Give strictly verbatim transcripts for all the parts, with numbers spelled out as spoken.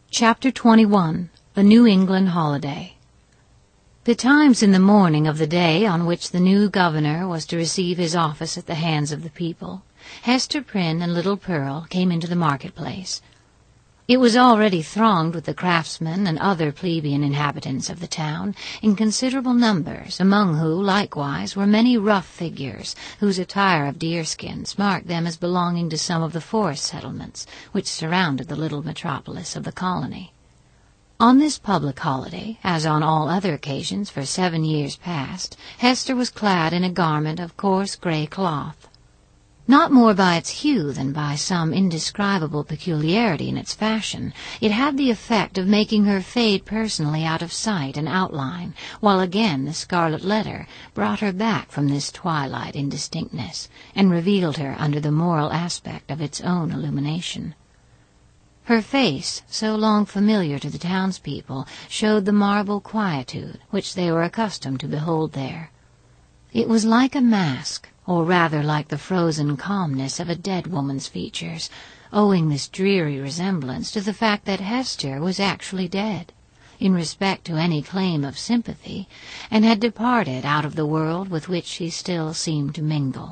Chapter twenty-one. The New England Holiday. Betimes in the morning of the day on which the new governor was to receive his office at the hands of the people, Hester Prynne and little Pearl came into the marketplace. It was already thronged with the craftsmen and other plebeian inhabitants of the town, in considerable numbers, among who, likewise, were many rough figures, whose attire of deerskins marked them as belonging to some of the forest settlements which surrounded the little metropolis of the colony. On this public holiday, as on all other occasions for seven years past, Hester was clad in a garment of coarse grey cloth. Not more by its hue than by some indescribable peculiarity in its fashion, it had the effect of making her fade personally out of sight and outline, while again the scarlet letter brought her back from this twilight indistinctness, and revealed her under the moral aspect of its own illumination. Her face, so long familiar to the townspeople, showed the marble quietude which they were accustomed to behold there. It was like a mask, or rather like the frozen calmness of a dead woman's features, owing this dreary resemblance to the fact that Hester was actually dead, in respect to any claim of sympathy, and had departed out of the world with which she still seemed to mingle.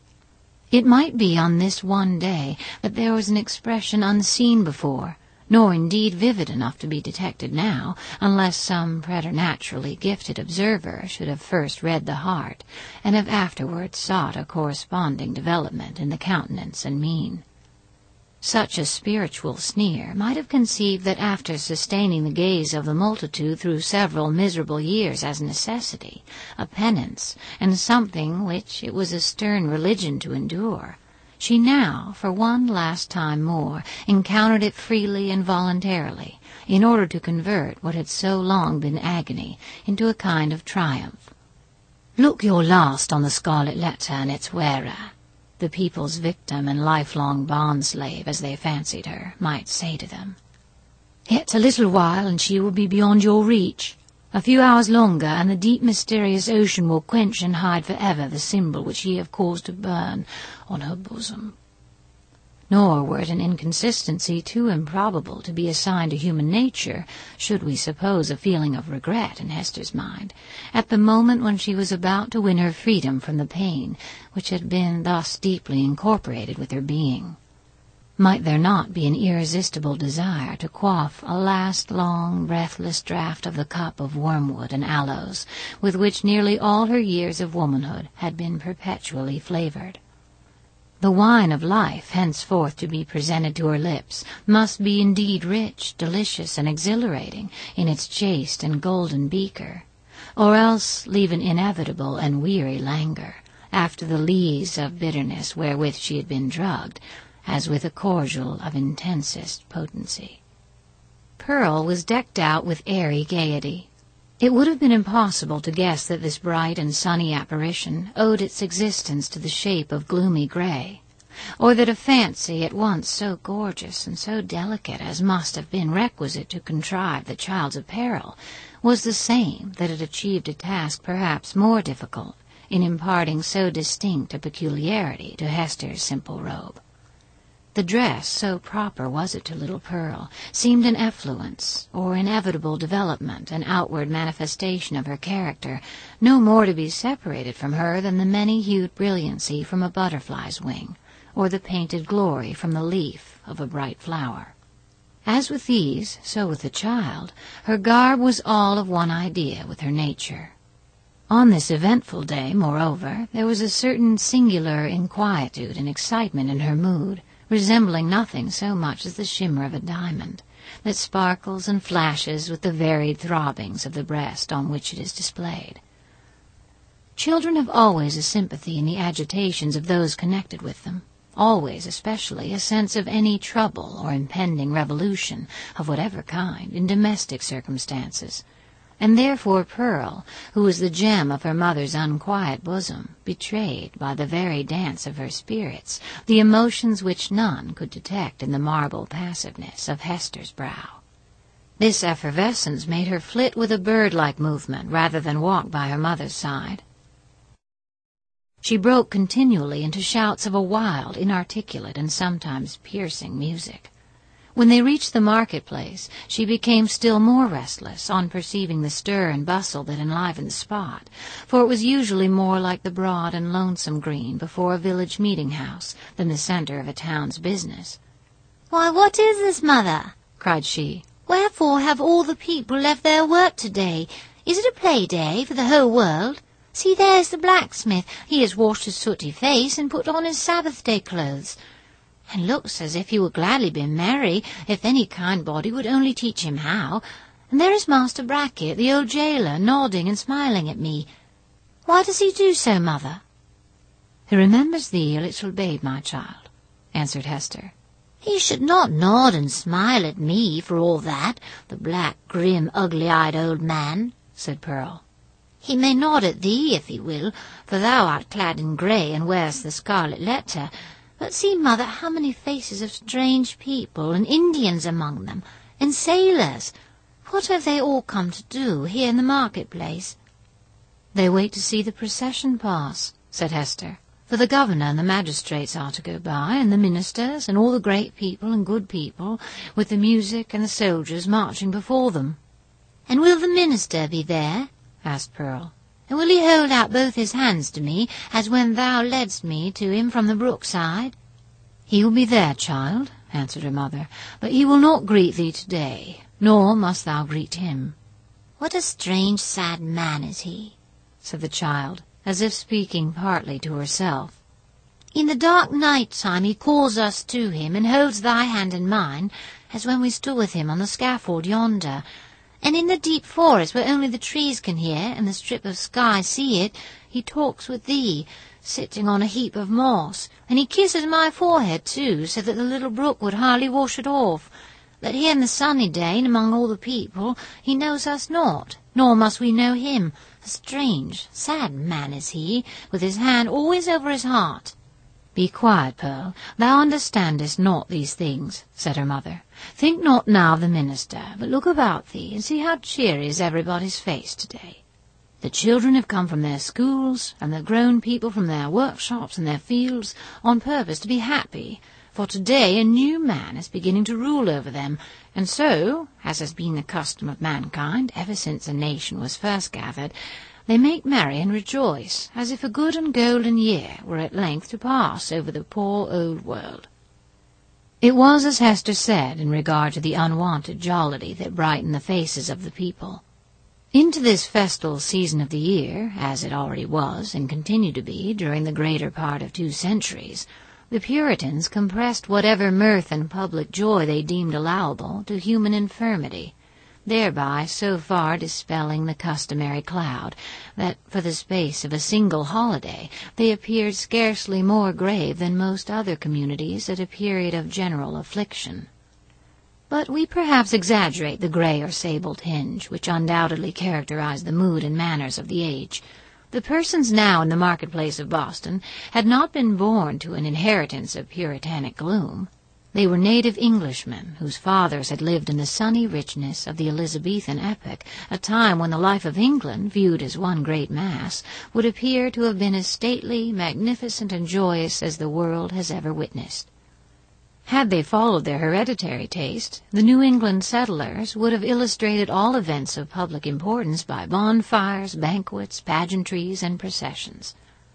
It might be on this one day that there was an expression unseen before, nor indeed vivid enough to be detected now, unless some preternaturally gifted observer should have first read the heart, and have afterwards sought a corresponding development in the countenance and mien. Such a spiritual sneer might have conceived that after sustaining the gaze of the multitude through several miserable years as necessity, a penance, and something which it was a stern religion to endure, she now, for one last time more, encountered it freely and voluntarily, in order to convert what had so long been agony into a kind of triumph. "Look your last on the scarlet letter and its wearer," the people's victim and lifelong bond-slave, as they fancied her, might say to them. "Yet a little while and she will be beyond your reach. A few hours longer, and the deep mysterious ocean will quench and hide for ever the symbol which ye have caused to burn on her bosom." Nor were it an inconsistency too improbable to be assigned to human nature, should we suppose a feeling of regret in Hester's mind, at the moment when she was about to win her freedom from the pain which had been thus deeply incorporated with her being. Might there not be an irresistible desire to quaff a last long, breathless draught of the cup of wormwood and aloes with which nearly all her years of womanhood had been perpetually flavored? The wine of life henceforth to be presented to her lips must be indeed rich, delicious, and exhilarating in its chaste and golden beaker, or else leave an inevitable and weary languor after the lees of bitterness wherewith she had been drugged, as with a cordial of intensest potency. Pearl was decked out with airy gaiety. It would have been impossible to guess that this bright and sunny apparition owed its existence to the shape of gloomy grey, or that a fancy at once so gorgeous and so delicate as must have been requisite to contrive the child's apparel was the same that had achieved a task perhaps more difficult in imparting so distinct a peculiarity to Hester's simple robe. The dress, so proper was it to little Pearl, seemed an effluence, or inevitable development, an outward manifestation of her character, no more to be separated from her than the many-hued brilliancy from a butterfly's wing, or the painted glory from the leaf of a bright flower. As with these, so with the child, her garb was all of one idea with her nature. On this eventful day, moreover, there was a certain singular inquietude and excitement in her mood, resembling nothing so much as the shimmer of a diamond, that sparkles and flashes with the varied throbbings of the breast on which it is displayed. Children have always a sympathy in the agitations of those connected with them, always especially a sense of any trouble or impending revolution, of whatever kind, in domestic circumstances, and therefore Pearl, who was the gem of her mother's unquiet bosom, betrayed, by the very dance of her spirits, the emotions which none could detect in the marble passiveness of Hester's brow. This effervescence made her flit with a bird-like movement rather than walk by her mother's side. She broke continually into shouts of a wild, inarticulate, and sometimes piercing music, When they reached the market-place, she became still more restless on perceiving the stir and bustle that enlivened the spot, for it was usually more like the broad and lonesome green before a village meeting-house than the centre of a town's business. "Why, what is this, mother?" cried she. "Wherefore have all the people left their work today? Is it a play-day for the whole world? See, there's the blacksmith. He has washed his sooty face and put on his Sabbath-day clothes, and looks as if he would gladly be merry if any kind body would only teach him how. And there is Master Brackett, the old jailer, nodding and smiling at me. Why does he do so, mother?" "He remembers thee, a little babe, my child," answered Hester. "He should not nod and smile at me for all that, the black, grim, ugly-eyed old man," said Pearl. "He may nod at thee if he will, for thou art clad in grey and wearest the scarlet letter. But see, mother, how many faces of strange people, and Indians among them, and sailors. What have they all come to do here in the market-place?" "They wait to see the procession pass," said Hester, "for the governor and the magistrates are to go by, and the ministers, and all the great people and good people, with the music and the soldiers marching before them." "And will the minister be there?" asked Pearl. "And will he hold out both his hands to me, as when thou ledst me to him from the brookside?" "He will be there, child," answered her mother, "but he will not greet thee today, nor must thou greet him." "What a strange, sad man is he," said the child, as if speaking partly to herself. "In the dark night-time he calls us to him, and holds thy hand in mine, as when we stood with him on the scaffold yonder. And in the deep forest, where only the trees can hear, and the strip of sky see it, he talks with thee, sitting on a heap of moss, and he kisses my forehead too, so that the little brook would hardly wash it off. But here in the sunny day, and among all the people, he knows us not, nor must we know him. A strange, sad man is he, with his hand always over his heart." "Be quiet, Pearl, thou understandest not these things," said her mother. "Think not now of the minister, but look about thee, and see how cheery is everybody's face today. The children have come from their schools, and the grown people from their workshops and their fields, on purpose to be happy, for today a new man is beginning to rule over them, and so, as has been the custom of mankind ever since a nation was first gathered, they make merry and rejoice, as if a good and golden year were at length to pass over the poor old world." It was as Hester said in regard to the unwonted jollity that brightened the faces of the people. Into this festal season of the year, as it already was and continued to be during the greater part of two centuries, the Puritans compressed whatever mirth and public joy they deemed allowable to human infirmity, thereby so far dispelling the customary cloud that, for the space of a single holiday, they appeared scarcely more grave than most other communities at a period of general affliction. But we perhaps exaggerate the grey or sable tinge which undoubtedly characterized the mood and manners of the age. The persons now in the marketplace of Boston had not been born to an inheritance of puritanic gloom. They were native Englishmen, whose fathers had lived in the sunny richness of the Elizabethan epoch, a time when the life of England, viewed as one great mass, would appear to have been as stately, magnificent, and joyous as the world has ever witnessed. Had they followed their hereditary taste, the New England settlers would have illustrated all events of public importance by bonfires, banquets, pageantries, and processions.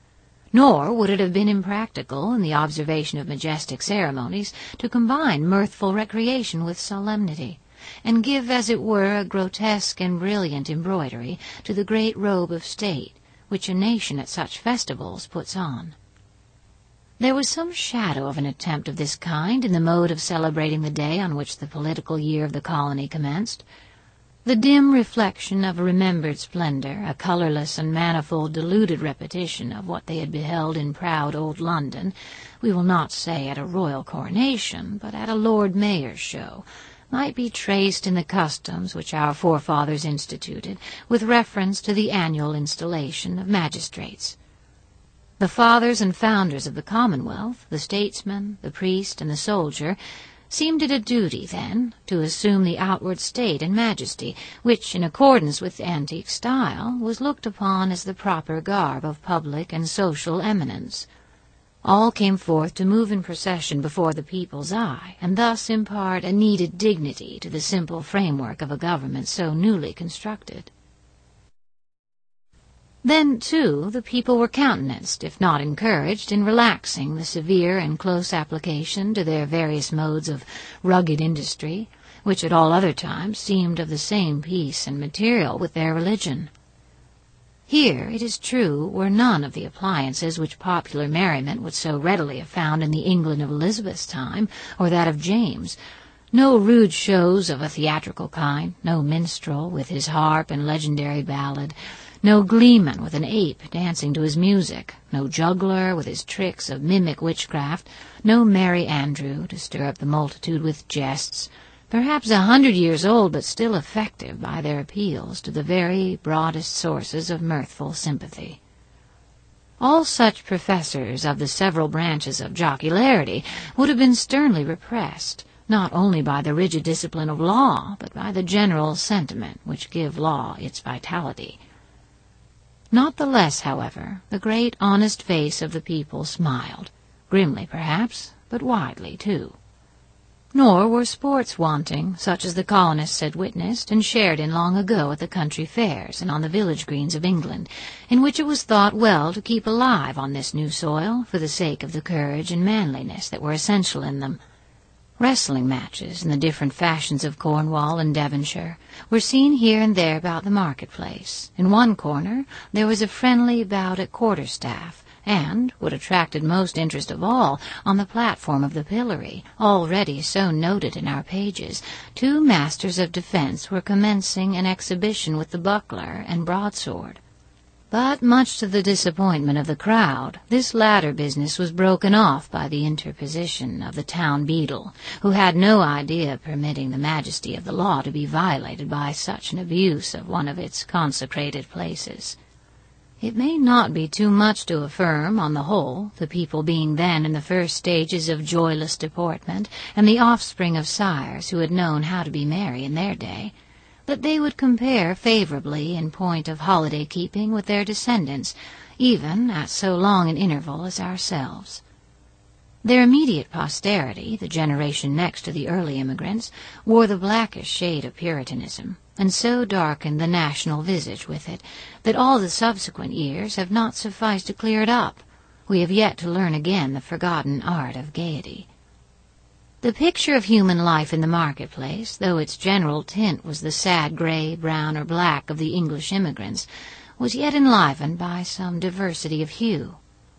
Nor would it have been impractical, in the observation of majestic ceremonies, to combine mirthful recreation with solemnity, and give, as it were, a grotesque and brilliant embroidery to the great robe of state which a nation at such festivals puts on. There was some shadow of an attempt of this kind in the mode of celebrating the day on which the political year of the colony commenced. The dim reflection of a remembered splendor, a colorless and manifold deluded repetition of what they had beheld in proud old London, we will not say at a royal coronation, but at a Lord Mayor's show, might be traced in the customs which our forefathers instituted with reference to the annual installation of magistrates. The fathers and founders of the Commonwealth, the statesman, the priest, and the soldier, seemed it a duty, then, to assume the outward state and majesty, which, in accordance with antique style, was looked upon as the proper garb of public and social eminence. All came forth to move in procession before the people's eye, and thus impart a needed dignity to the simple framework of a government so newly constructed. Then, too, the people were countenanced, if not encouraged, in relaxing the severe and close application to their various modes of rugged industry, which at all other times seemed of the same piece and material with their religion. Here, it is true, were none of the appliances which popular merriment would so readily have found in the England of Elizabeth's time, or that of James. No rude shows of a theatrical kind, no minstrel with his harp and legendary ballad, no gleeman with an ape dancing to his music, no juggler with his tricks of mimic witchcraft, no merry Andrew to stir up the multitude with jests, perhaps a hundred years old but still effective by their appeals to the very broadest sources of mirthful sympathy. All such professors of the several branches of jocularity would have been sternly repressed, not only by the rigid discipline of law, but by the general sentiment which give law its vitality. Not the less, however, the great honest face of the people smiled, grimly perhaps, but widely too. Nor were sports wanting, such as the colonists had witnessed and shared in long ago at the country fairs and on the village greens of England, in which it was thought well to keep alive on this new soil for the sake of the courage and manliness that were essential in them. Wrestling matches in the different fashions of Cornwall and Devonshire were seen here and there about the marketplace. In one corner there was a friendly bout at quarterstaff, and, what attracted most interest of all, on the platform of the pillory, already so noted in our pages, two masters of defence were commencing an exhibition with the buckler and broadsword. But, much to the disappointment of the crowd, this latter business was broken off by the interposition of the town beadle, who had no idea of permitting the majesty of the law to be violated by such an abuse of one of its consecrated places. It may not be too much to affirm, on the whole, the people being then in the first stages of joyless deportment, and the offspring of sires who had known how to be merry in their day, that they would compare favorably in point of holiday-keeping with their descendants, even at so long an interval as ourselves. Their immediate posterity, the generation next to the early immigrants, wore the blackest shade of Puritanism, and so darkened the national visage with it, that all the subsequent years have not sufficed to clear it up. We have yet to learn again the forgotten art of gaiety. The picture of human life in the marketplace, though its general tint was the sad gray, brown, or black of the English immigrants, was yet enlivened by some diversity of hue.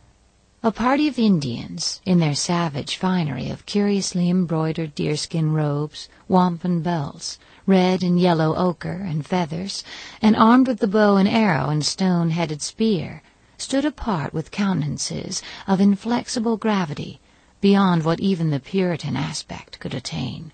A party of Indians, in their savage finery of curiously embroidered deerskin robes, wampum belts, red and yellow ochre and feathers, and armed with the bow and arrow and stone-headed spear, stood apart with countenances of inflexible gravity, beyond what even the Puritan aspect could attain.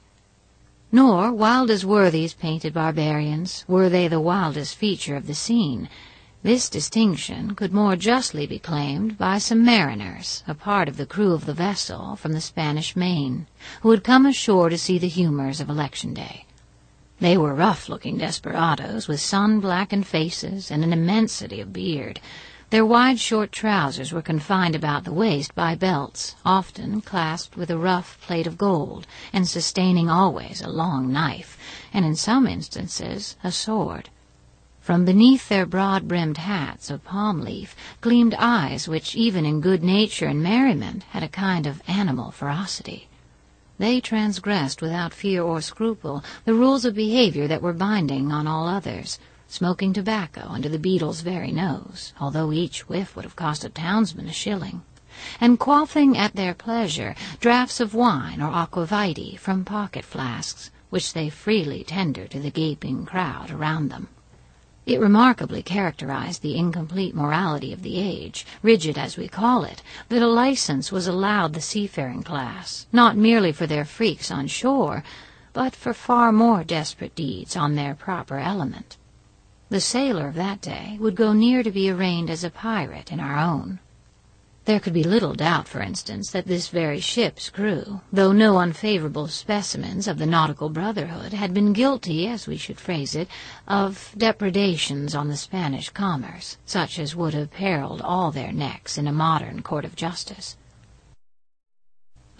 Nor, wild as were these painted barbarians, were they the wildest feature of the scene. This distinction could more justly be claimed by some mariners, a part of the crew of the vessel from the Spanish Main, who had come ashore to see the humors of Election Day. They were rough-looking desperadoes, with sun-blackened faces and an immensity of beard. Their wide short trousers were confined about the waist by belts, often clasped with a rough plate of gold, and sustaining always a long knife, and in some instances a sword. From beneath their broad-brimmed hats of palm leaf gleamed eyes which, even in good nature and merriment, had a kind of animal ferocity. They transgressed without fear or scruple the rules of behavior that were binding on all others, smoking tobacco under the beadle's very nose, although each whiff would have cost a townsman a shilling, and quaffing at their pleasure draughts of wine or aquavitae from pocket flasks, which they freely tendered to the gaping crowd around them. It remarkably characterized the incomplete morality of the age, rigid as we call it, that a license was allowed the seafaring class, not merely for their freaks on shore, but for far more desperate deeds on their proper element. The sailor of that day would go near to be arraigned as a pirate in our own. There could be little doubt, for instance, that this very ship's crew, though no unfavorable specimens of the nautical brotherhood, had been guilty, as we should phrase it, of depredations on the Spanish commerce, such as would have periled all their necks in a modern court of justice.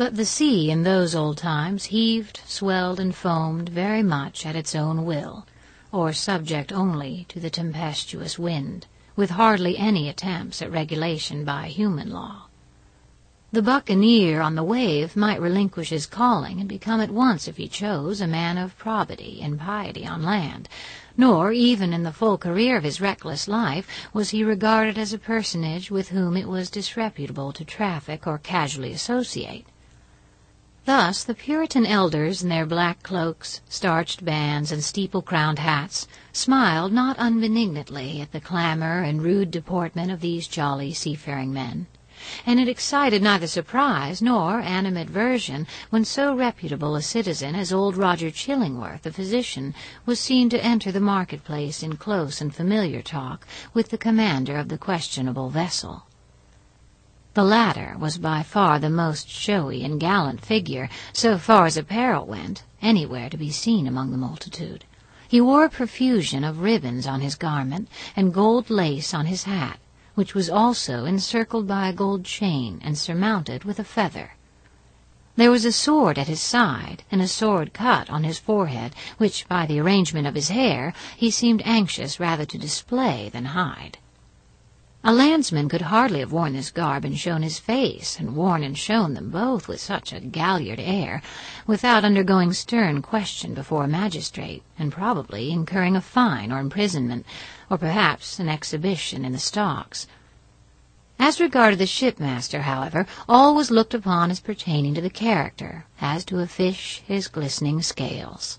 But the sea in those old times heaved, swelled, and foamed very much at its own will, or subject only to the tempestuous wind, with hardly any attempts at regulation by human law. The buccaneer on the wave might relinquish his calling and become at once, if he chose, a man of probity and piety on land, nor, even in the full career of his reckless life, was he regarded as a personage with whom it was disreputable to traffic or casually associate. Thus the Puritan elders in their black cloaks, starched bands, and steeple-crowned hats smiled not unbenignantly at the clamour and rude deportment of these jolly seafaring men, and it excited neither surprise nor animadversion when so reputable a citizen as old Roger Chillingworth, the physician, was seen to enter the market-place in close and familiar talk with the commander of the questionable vessel. The latter was by far the most showy and gallant figure, so far as apparel went, anywhere to be seen among the multitude. He wore a profusion of ribbons on his garment and gold lace on his hat, which was also encircled by a gold chain and surmounted with a feather. There was a sword at his side and a sword cut on his forehead, which, by the arrangement of his hair, he seemed anxious rather to display than hide. A landsman could hardly have worn this garb and shown his face, and worn and shown them both with such a galliard air, without undergoing stern question before a magistrate, and probably incurring a fine or imprisonment, or perhaps an exhibition in the stocks. As regarded the shipmaster, however, all was looked upon as pertaining to the character, as to a fish his glistening scales.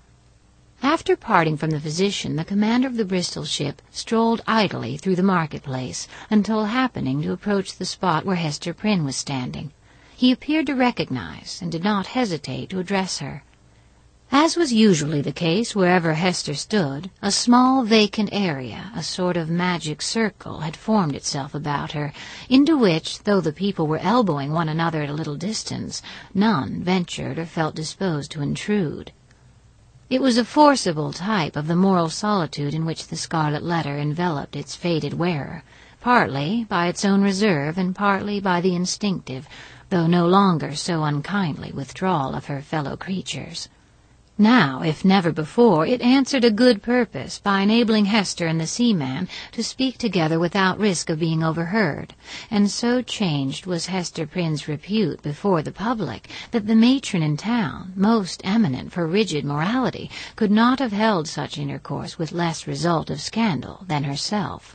After parting from the physician, the commander of the Bristol ship strolled idly through the market-place until, happening to approach the spot where Hester Prynne was standing, he appeared to recognize and did not hesitate to address her. As was usually the case wherever Hester stood, a small vacant area, a sort of magic circle, had formed itself about her, into which, though the people were elbowing one another at a little distance, none ventured or felt disposed to intrude. It was a forcible type of the moral solitude in which the scarlet letter enveloped its faded wearer, partly by its own reserve and partly by the instinctive, though no longer so unkindly, withdrawal of her fellow creatures. Now, if never before, it answered a good purpose by enabling Hester and the seaman to speak together without risk of being overheard, and so changed was Hester Prynne's repute before the public that the matron in town, most eminent for rigid morality, could not have held such intercourse with less result of scandal than herself.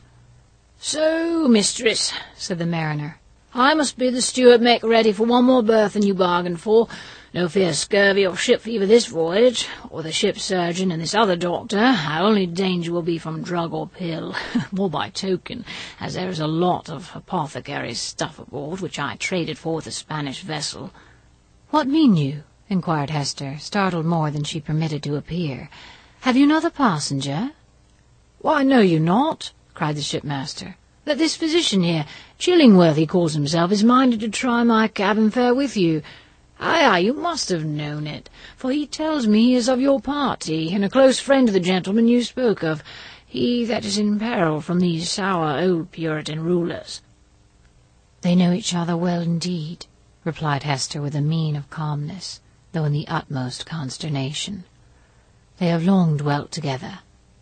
"So, mistress," said the mariner, "I must bid the steward make ready for one more berth than you bargained for. No fear scurvy or ship fever this voyage, or the ship's surgeon and this other doctor. Our only danger will be from drug or pill, more by token, as there is a lot of apothecary's stuff aboard, which I traded for with a Spanish vessel." "What mean you?" inquired Hester, startled more than she permitted to appear. "Have you another passenger?" "Why, know you not," cried the shipmaster, "that this physician here, Chillingworth he calls himself, is minded to try my cabin fare with you? Ay, ay, you must have known it, for he tells me he is of your party, and a close friend of the gentleman you spoke of, he that is in peril from these sour old Puritan rulers." "They know each other well indeed," replied Hester with a mien of calmness, though in the utmost consternation. "They have long dwelt together."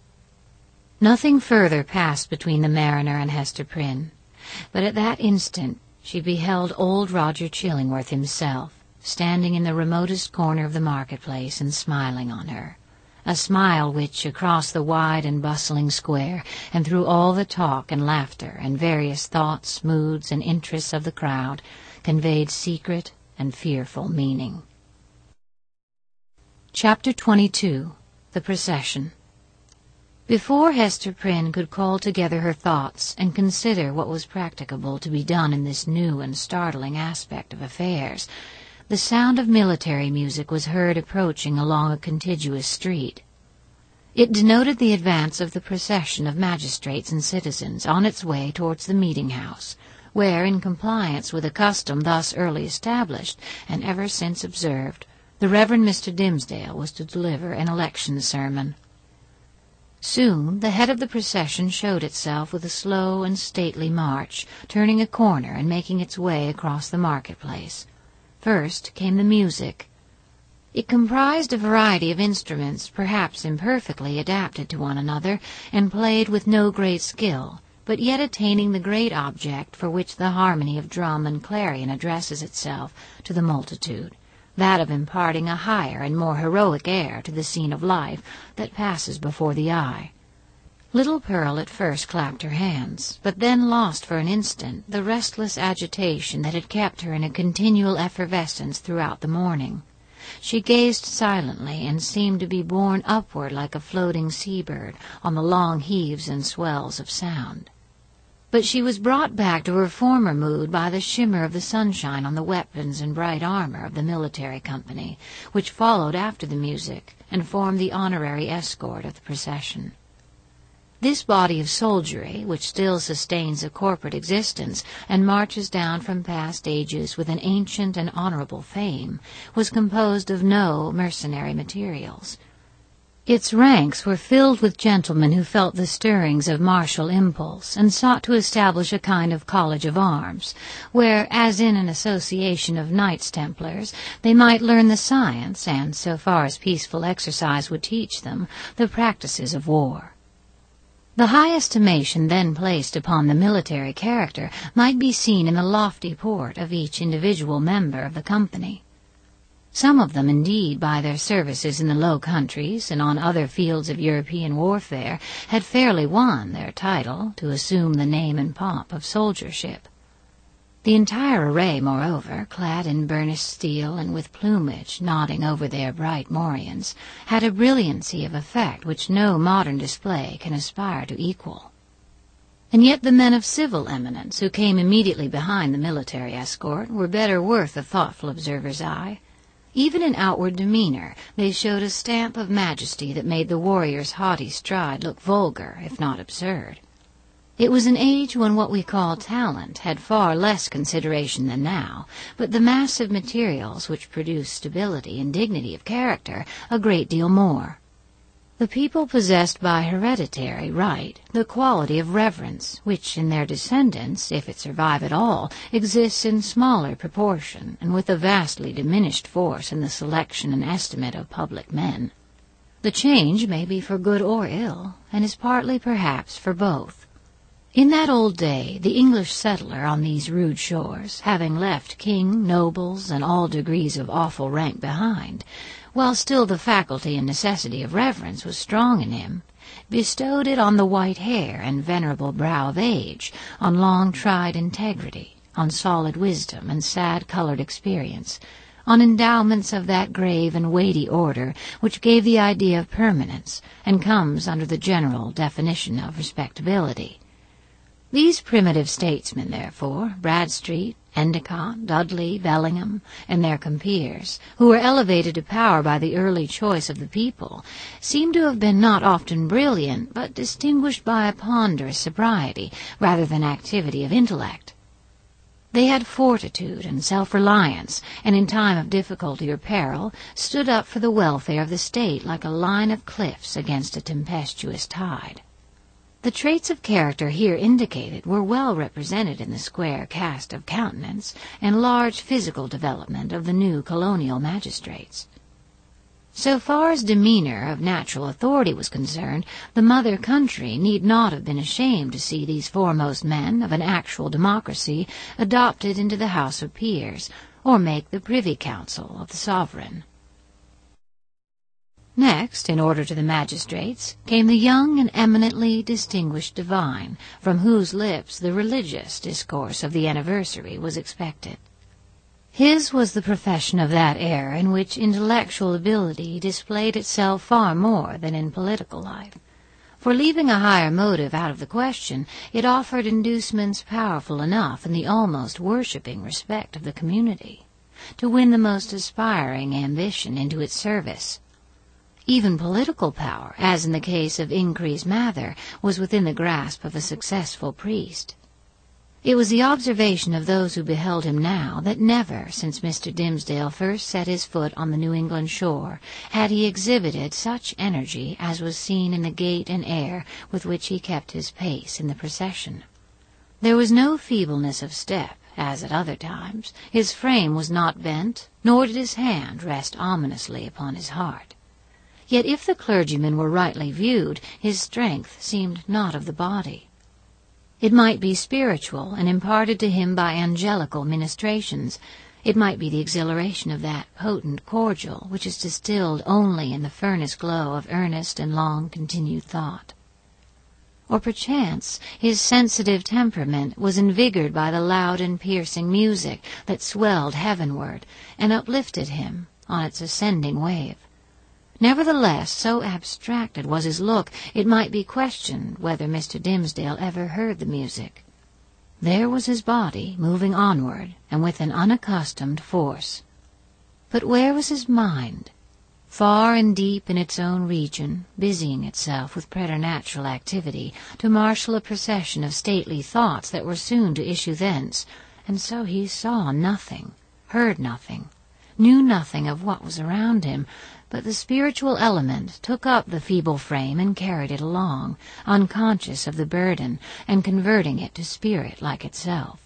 Nothing further passed between the mariner and Hester Prynne, but at that instant she beheld old Roger Chillingworth himself, standing in the remotest corner of the market-place and smiling on her, a smile which, across the wide and bustling square, and through all the talk and laughter and various thoughts, moods, and interests of the crowd, conveyed secret and fearful meaning. Chapter twenty-two. The Procession. Before Hester Prynne could call together her thoughts and consider what was practicable to be done in this new and startling aspect of affairs, the sound of military music was heard approaching along a contiguous street. It denoted the advance of the procession of magistrates and citizens on its way towards the meeting-house, where, in compliance with a custom thus early established and ever since observed, the Reverend Mister Dimmesdale was to deliver an election sermon. Soon the head of the procession showed itself with a slow and stately march, turning a corner and making its way across the market-place. First came the music. It comprised a variety of instruments, perhaps imperfectly adapted to one another, and played with no great skill, but yet attaining the great object for which the harmony of drum and clarion addresses itself to the multitude, that of imparting a higher and more heroic air to the scene of life that passes before the eye. Little Pearl at first clapped her hands, but then lost for an instant the restless agitation that had kept her in a continual effervescence throughout the morning. She gazed silently and seemed to be borne upward like a floating sea-bird on the long heaves and swells of sound. But she was brought back to her former mood by the shimmer of the sunshine on the weapons and bright armor of the military company, which followed after the music and formed the honorary escort of the procession. This body of soldiery, which still sustains a corporate existence and marches down from past ages with an ancient and honorable fame, was composed of no mercenary materials. Its ranks were filled with gentlemen who felt the stirrings of martial impulse and sought to establish a kind of college of arms, where, as in an association of Knights Templars, they might learn the science and, so far as peaceful exercise would teach them, the practices of war. The high estimation then placed upon the military character might be seen in the lofty port of each individual member of the company. Some of them, indeed, by their services in the Low Countries and on other fields of European warfare, had fairly won their title to assume the name and pomp of soldiership. The entire array, moreover, clad in burnished steel and with plumage nodding over their bright morions, had a brilliancy of effect which no modern display can aspire to equal. And yet the men of civil eminence who came immediately behind the military escort were better worth a thoughtful observer's eye. Even in outward demeanor they showed a stamp of majesty that made the warrior's haughty stride look vulgar, if not absurd. It was an age when what we call talent had far less consideration than now, but the massive materials which produced stability and dignity of character a great deal more. The people possessed by hereditary right the quality of reverence, which in their descendants, if it survive at all, exists in smaller proportion and with a vastly diminished force in the selection and estimate of public men. The change may be for good or ill, and is partly perhaps for both. In that old day, the English settler on these rude shores, having left king, nobles, and all degrees of awful rank behind, while still the faculty and necessity of reverence was strong in him, bestowed it on the white hair and venerable brow of age, on long-tried integrity, on solid wisdom and sad-colored experience, on endowments of that grave and weighty order which gave the idea of permanence, and comes under the general definition of respectability. These primitive statesmen, therefore, Bradstreet, Endicott, Dudley, Bellingham, and their compeers, who were elevated to power by the early choice of the people, seem to have been not often brilliant, but distinguished by a ponderous sobriety rather than activity of intellect. They had fortitude and self-reliance, and in time of difficulty or peril stood up for the welfare of the state like a line of cliffs against a tempestuous tide. The traits of character here indicated were well represented in the square cast of countenance and large physical development of the new colonial magistrates. So far as demeanor of natural authority was concerned, the mother country need not have been ashamed to see these foremost men of an actual democracy adopted into the House of Peers, or make the Privy Council of the sovereign. Next, in order to the magistrates, came the young and eminently distinguished divine, from whose lips the religious discourse of the anniversary was expected. His was the profession of that era in which intellectual ability displayed itself far more than in political life. For leaving a higher motive out of the question, it offered inducements powerful enough in the almost worshipping respect of the community, to win the most aspiring ambition into its service. Even political power, as in the case of Increase Mather, was within the grasp of a successful priest. It was the observation of those who beheld him now that never, since Mister Dimmesdale first set his foot on the New England shore, had he exhibited such energy as was seen in the gait and air with which he kept his pace in the procession. There was no feebleness of step, as at other times, his frame was not bent, nor did his hand rest ominously upon his heart. Yet if the clergyman were rightly viewed, his strength seemed not of the body. It might be spiritual, and imparted to him by angelical ministrations. It might be the exhilaration of that potent cordial which is distilled only in the furnace glow of earnest and long-continued thought. Or perchance his sensitive temperament was envigored by the loud and piercing music that swelled heavenward and uplifted him on its ascending wave. Nevertheless, so abstracted was his look, it might be questioned whether Mister Dimmesdale ever heard the music. There was his body moving onward, and with an unaccustomed force. But where was his mind? Far and deep in its own region, busying itself with preternatural activity to marshal a procession of stately thoughts that were soon to issue thence, and so he saw nothing, heard nothing, knew nothing of what was around him, but the spiritual element took up the feeble frame and carried it along, unconscious of the burden, and converting it to spirit like itself.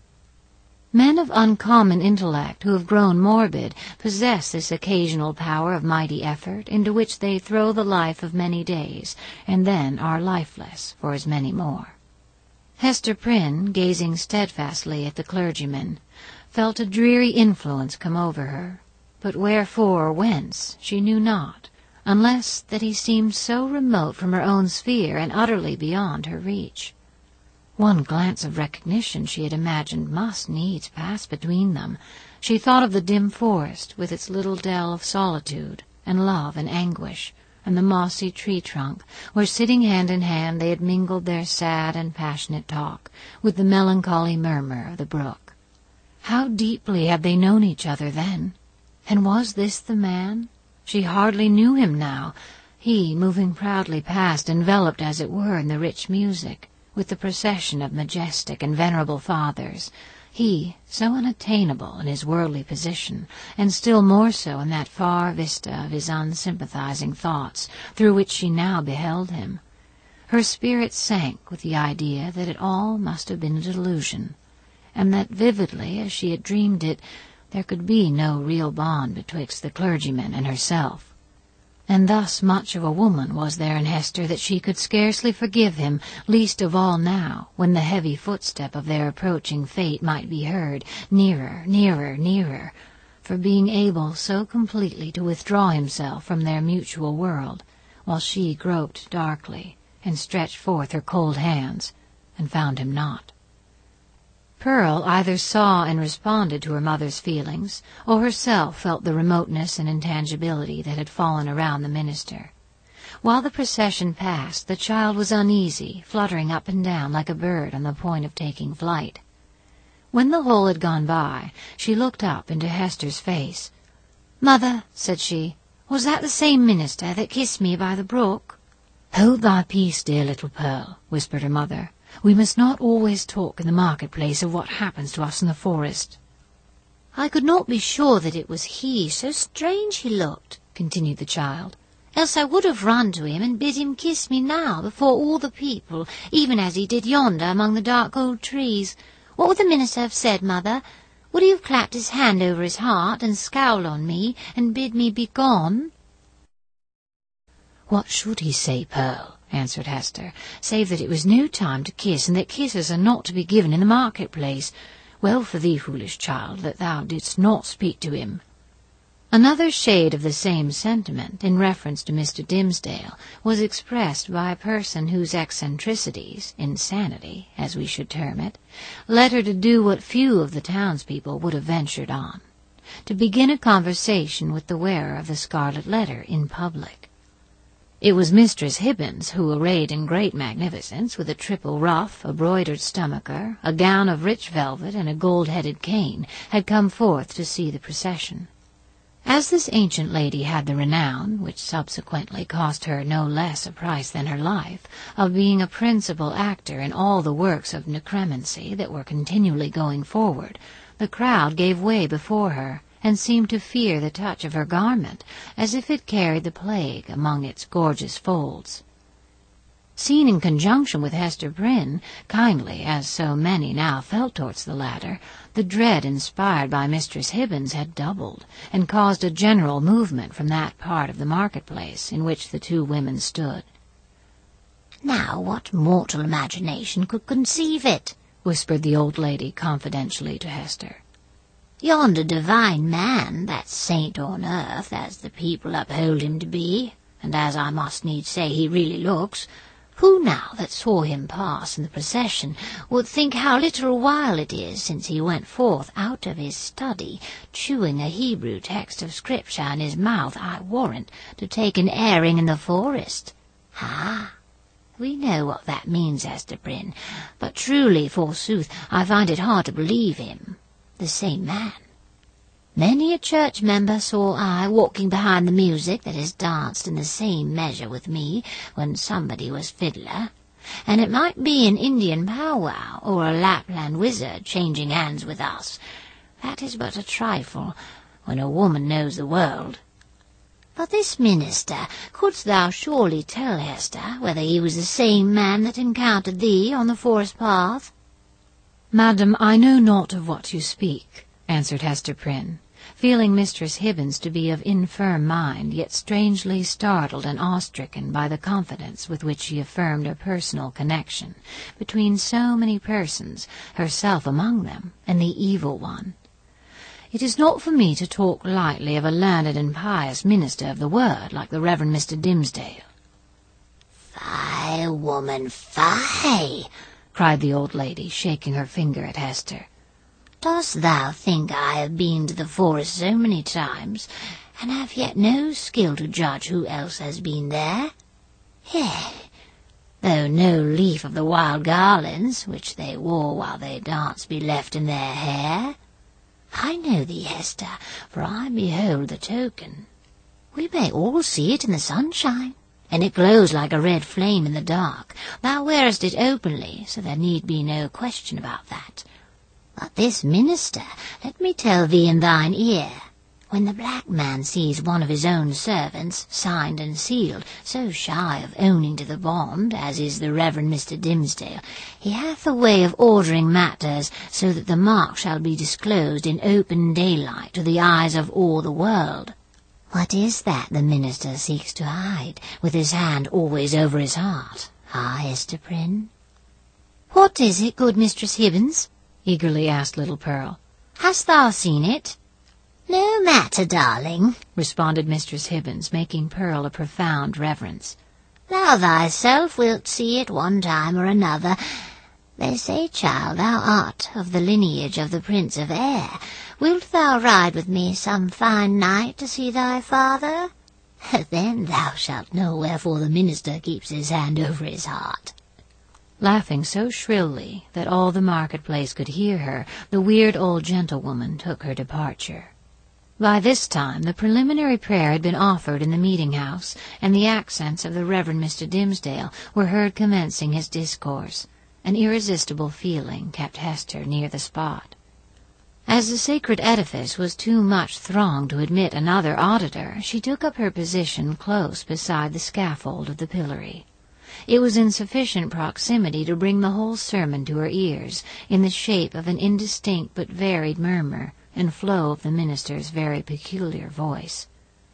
Men of uncommon intellect who have grown morbid possess this occasional power of mighty effort into which they throw the life of many days, and then are lifeless for as many more. Hester Prynne, gazing steadfastly at the clergyman, felt a dreary influence come over her, but wherefore or whence she knew not, unless that he seemed so remote from her own sphere and utterly beyond her reach. One glance of recognition she had imagined must needs pass between them. She thought of the dim forest, with its little dell of solitude, and love and anguish, and the mossy tree-trunk, where sitting hand in hand they had mingled their sad and passionate talk, with the melancholy murmur of the brook. How deeply had they known each other then! And was this the man? She hardly knew him now, he moving proudly past, enveloped as it were in the rich music, with the procession of majestic and venerable fathers, he so unattainable in his worldly position, and still more so in that far vista of his unsympathizing thoughts through which she now beheld him. Her spirit sank with the idea that it all must have been a delusion, and that vividly as she had dreamed it, there could be no real bond betwixt the clergyman and herself. And thus much of a woman was there in Hester that she could scarcely forgive him, least of all now, when the heavy footstep of their approaching fate might be heard, nearer, nearer, nearer, for being able so completely to withdraw himself from their mutual world, while she groped darkly, and stretched forth her cold hands, and found him not. Pearl either saw and responded to her mother's feelings, or herself felt the remoteness and intangibility that had fallen around the minister. While the procession passed, the child was uneasy, fluttering up and down like a bird on the point of taking flight. When the whole had gone by, she looked up into Hester's face. "Mother," said she, "was that the same minister that kissed me by the brook?" "Hold thy peace, dear little Pearl," whispered her mother. "We must not always talk in the marketplace of what happens to us in the forest." "I could not be sure that it was he, so strange he looked," continued the child. "Else I would have run to him and bid him kiss me now before all the people, even as he did yonder among the dark old trees. What would the minister have said, mother? Would he have clapped his hand over his heart and scowled on me and bid me be gone?" "What should he say, Pearl?" answered Hester, "save that it was no time to kiss, and that kisses are not to be given in the marketplace. Well for thee, foolish child, that thou didst not speak to him." Another shade of the same sentiment, in reference to Mister Dimmesdale, was expressed by a person whose eccentricities, insanity, as we should term it, led her to do what few of the townspeople would have ventured on, to begin a conversation with the wearer of the scarlet letter in public. It was Mistress Hibbins, who, arrayed in great magnificence, with a triple ruff, a broidered stomacher, a gown of rich velvet, and a gold-headed cane, had come forth to see the procession. As this ancient lady had the renown, which subsequently cost her no less a price than her life, of being a principal actor in all the works of necromancy that were continually going forward, the crowd gave way before her, and seemed to fear the touch of her garment, as if it carried the plague among its gorgeous folds. Seen in conjunction with Hester Prynne, kindly as so many now felt towards the latter, the dread inspired by Mistress Hibbins had doubled, and caused a general movement from that part of the market-place in which the two women stood. "Now what mortal imagination could conceive it?" whispered the old lady confidentially to Hester. "Yonder divine man, that saint on earth, as the people uphold him to be, and as I must needs say he really looks, who now that saw him pass in the procession would think how little while it is since he went forth out of his study, chewing a Hebrew text of Scripture in his mouth, I warrant, to take an airing in the forest? Ah, we know what that means, Hester Prynne, but truly, forsooth, I find it hard to believe him the same man. Many a church member saw I walking behind the music that has danced in the same measure with me when somebody was fiddler, and it might be an Indian powwow or a Lapland wizard changing hands with us. That is but a trifle when a woman knows the world. But this minister, couldst thou surely tell, Hester, whether he was the same man that encountered thee on the forest path?" "Madam, I know not of what you speak," answered Hester Prynne, feeling Mistress Hibbins to be of infirm mind, yet strangely startled and awe-stricken by the confidence with which she affirmed a personal connection between so many persons, herself among them, and the evil one. "It is not for me to talk lightly of a learned and pious minister of the word like the Reverend Mister Dimmesdale." "Fie, woman, fie!" cried the old lady, shaking her finger at Hester. "Dost thou think I have been to the forest so many times, and have yet no skill to judge who else has been there? Yea, though no leaf of the wild garlands, which they wore while they danced, be left in their hair. I know thee, Hester, for I behold the token. We may all see it in the sunshine, and it glows like a red flame in the dark. Thou wearest it openly, so there need be no question about that. But this minister, let me tell thee in thine ear, when the black man sees one of his own servants, signed and sealed, so shy of owning to the bond, as is the Reverend Mister Dimmesdale, he hath a way of ordering matters so that the mark shall be disclosed in open daylight to the eyes of all the world. What is that the minister seeks to hide, with his hand always over his heart? Ah, Hester Prynne?" "What is it, good Mistress Hibbins?" eagerly asked little Pearl. "Hast thou seen it?" "No matter, darling," responded Mistress Hibbins, making Pearl a profound reverence. "Thou thyself wilt see it one time or another. They say, child, thou art of the lineage of the Prince of Air. Wilt thou ride with me some fine night to see thy father? Then thou shalt know wherefore the minister keeps his hand over his heart." Laughing so shrilly that all the market-place could hear her, the weird old gentlewoman took her departure. By this time the preliminary prayer had been offered in the meeting-house, and the accents of the Reverend Mister Dimmesdale were heard commencing his discourse. An irresistible feeling kept Hester near the spot. As the sacred edifice was too much thronged to admit another auditor, she took up her position close beside the scaffold of the pillory. It was in sufficient proximity to bring the whole sermon to her ears, in the shape of an indistinct but varied murmur and flow of the minister's very peculiar voice.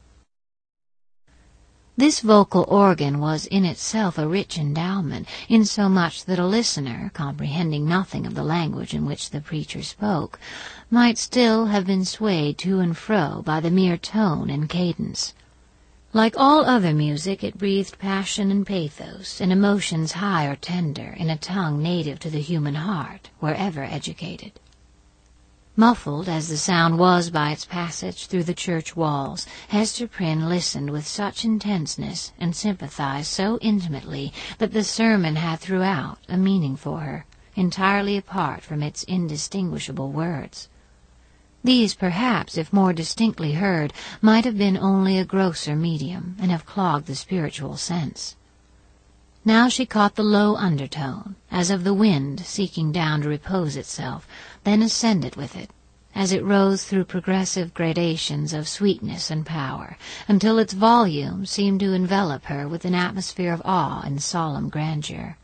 This vocal organ was in itself a rich endowment, insomuch that a listener, comprehending nothing of the language in which the preacher spoke, might still have been swayed to and fro by the mere tone and cadence. Like all other music, it breathed passion and pathos, and emotions high or tender, in a tongue native to the human heart, wherever educated. Muffled as the sound was by its passage through the church walls, Hester Prynne listened with such intenseness and sympathized so intimately that the sermon had throughout a meaning for her, entirely apart from its indistinguishable words. These, perhaps, if more distinctly heard, might have been only a grosser medium, and have clogged the spiritual sense. Now she caught the low undertone, as of the wind seeking down to repose itself, then ascended with it, as it rose through progressive gradations of sweetness and power, until its volume seemed to envelop her with an atmosphere of awe and solemn grandeur.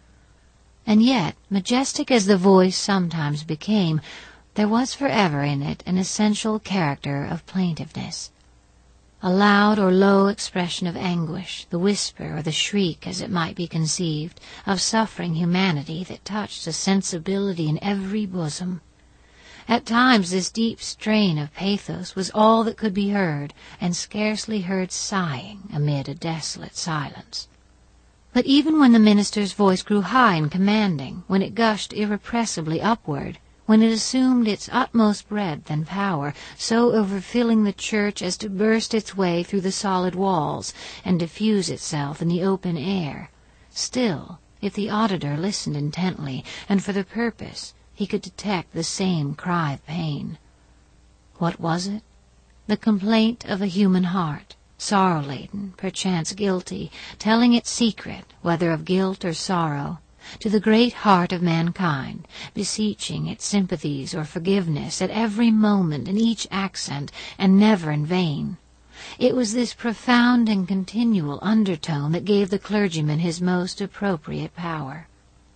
And yet, majestic as the voice sometimes became, there was forever in it an essential character of plaintiveness. A loud or low expression of anguish, the whisper or the shriek, as it might be conceived, of suffering humanity that touched a sensibility in every bosom. At times this deep strain of pathos was all that could be heard, and scarcely heard sighing amid a desolate silence. But even when the minister's voice grew high and commanding, when it gushed irrepressibly upward, when it assumed its utmost breadth and power, so overfilling the church as to burst its way through the solid walls and diffuse itself in the open air, still, if the auditor listened intently, and for the purpose, he could detect the same cry of pain. What was it? The complaint of a human heart, sorrow-laden, perchance guilty, telling its secret, whether of guilt or sorrow, to the great heart of mankind, beseeching its sympathies or forgiveness at every moment in each accent, and never in vain. It was this profound and continual undertone that gave the clergyman his most appropriate power.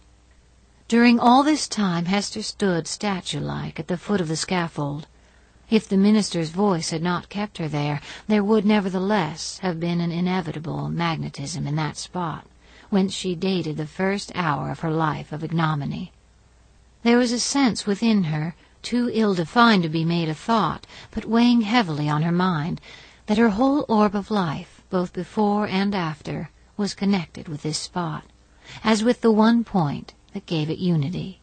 During all this time Hester stood statue-like at the foot of the scaffold. If the minister's voice had not kept her there, there would nevertheless have been an inevitable magnetism in that spot, whence she dated the first hour of her life of ignominy. There was a sense within her, too ill-defined to be made a thought, but weighing heavily on her mind, that her whole orb of life, both before and after, was connected with this spot, as with the one point that gave it unity.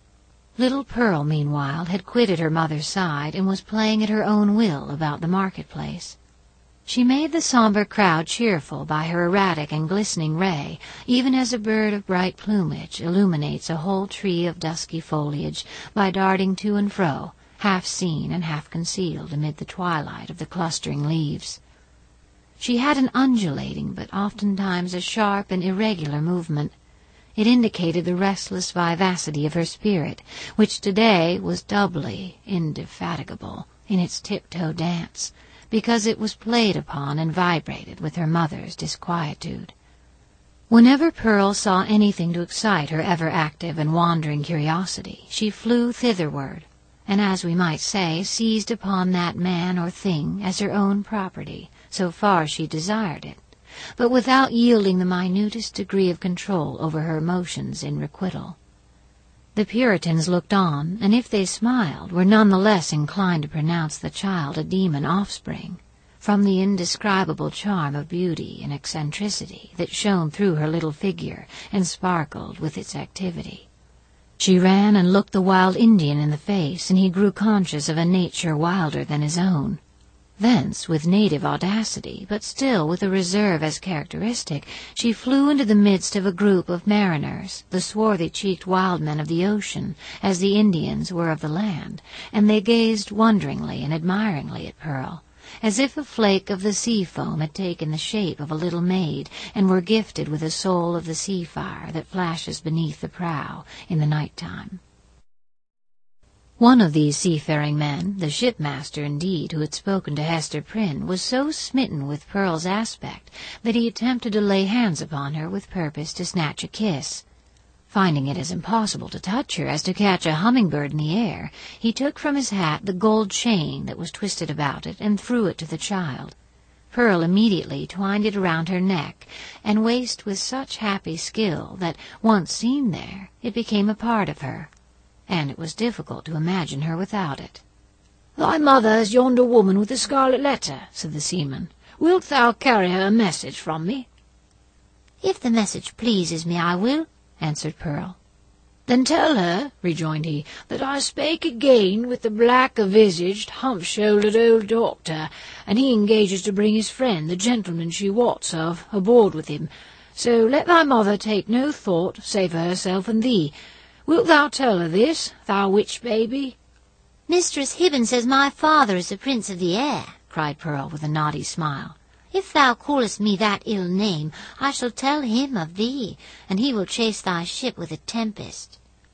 Little Pearl, meanwhile, had quitted her mother's side and was playing at her own will about the marketplace. She made the somber crowd cheerful by her erratic and glistening ray, even as a bird of bright plumage illuminates a whole tree of dusky foliage by darting to and fro, half seen and half concealed amid the twilight of the clustering leaves. She had an undulating but oftentimes a sharp and irregular movement. It indicated the restless vivacity of her spirit, which today was doubly indefatigable in its tiptoe dance, because it was played upon and vibrated with her mother's disquietude. Whenever Pearl saw anything to excite her ever-active and wandering curiosity, she flew thitherward, and, as we might say, seized upon that man or thing as her own property, so far she desired it, but without yielding the minutest degree of control over her emotions in requital. The Puritans looked on, and if they smiled, were none the less inclined to pronounce the child a demon offspring, from the indescribable charm of beauty and eccentricity that shone through her little figure and sparkled with its activity. She ran and looked the wild Indian in the face, and he grew conscious of a nature wilder than his own. Thence, with native audacity, but still with a reserve as characteristic, she flew into the midst of a group of mariners, the swarthy-cheeked wild men of the ocean, as the Indians were of the land, and they gazed wonderingly and admiringly at Pearl, as if a flake of the sea-foam had taken the shape of a little maid, and were gifted with a soul of the sea-fire that flashes beneath the prow in the night-time. One of these seafaring men, the shipmaster indeed, who had spoken to Hester Prynne, was so smitten with Pearl's aspect that he attempted to lay hands upon her with purpose to snatch a kiss. Finding it as impossible to touch her as to catch a humming-bird in the air, he took from his hat the gold chain that was twisted about it and threw it to the child. Pearl immediately twined it around her neck, and waist with such happy skill that, once seen there, it became a part of her, and it was difficult to imagine her without it. "Thy mother is yonder woman with the scarlet letter," said the seaman. "Wilt thou carry her a message from me?" "If the message pleases me, I will," answered Pearl. "Then tell her," rejoined he, "that I spake again with the black-visaged, hump-shouldered old doctor, and he engages to bring his friend, the gentleman she wots of, aboard with him. So let thy mother take no thought, save for herself and thee. Wilt thou tell her this, thou witch-baby?" "Mistress Hibben says my father is the Prince of the Air," cried Pearl with a naughty smile. "If thou callest me that ill name, I shall tell him of thee, and he will chase thy ship with a tempest."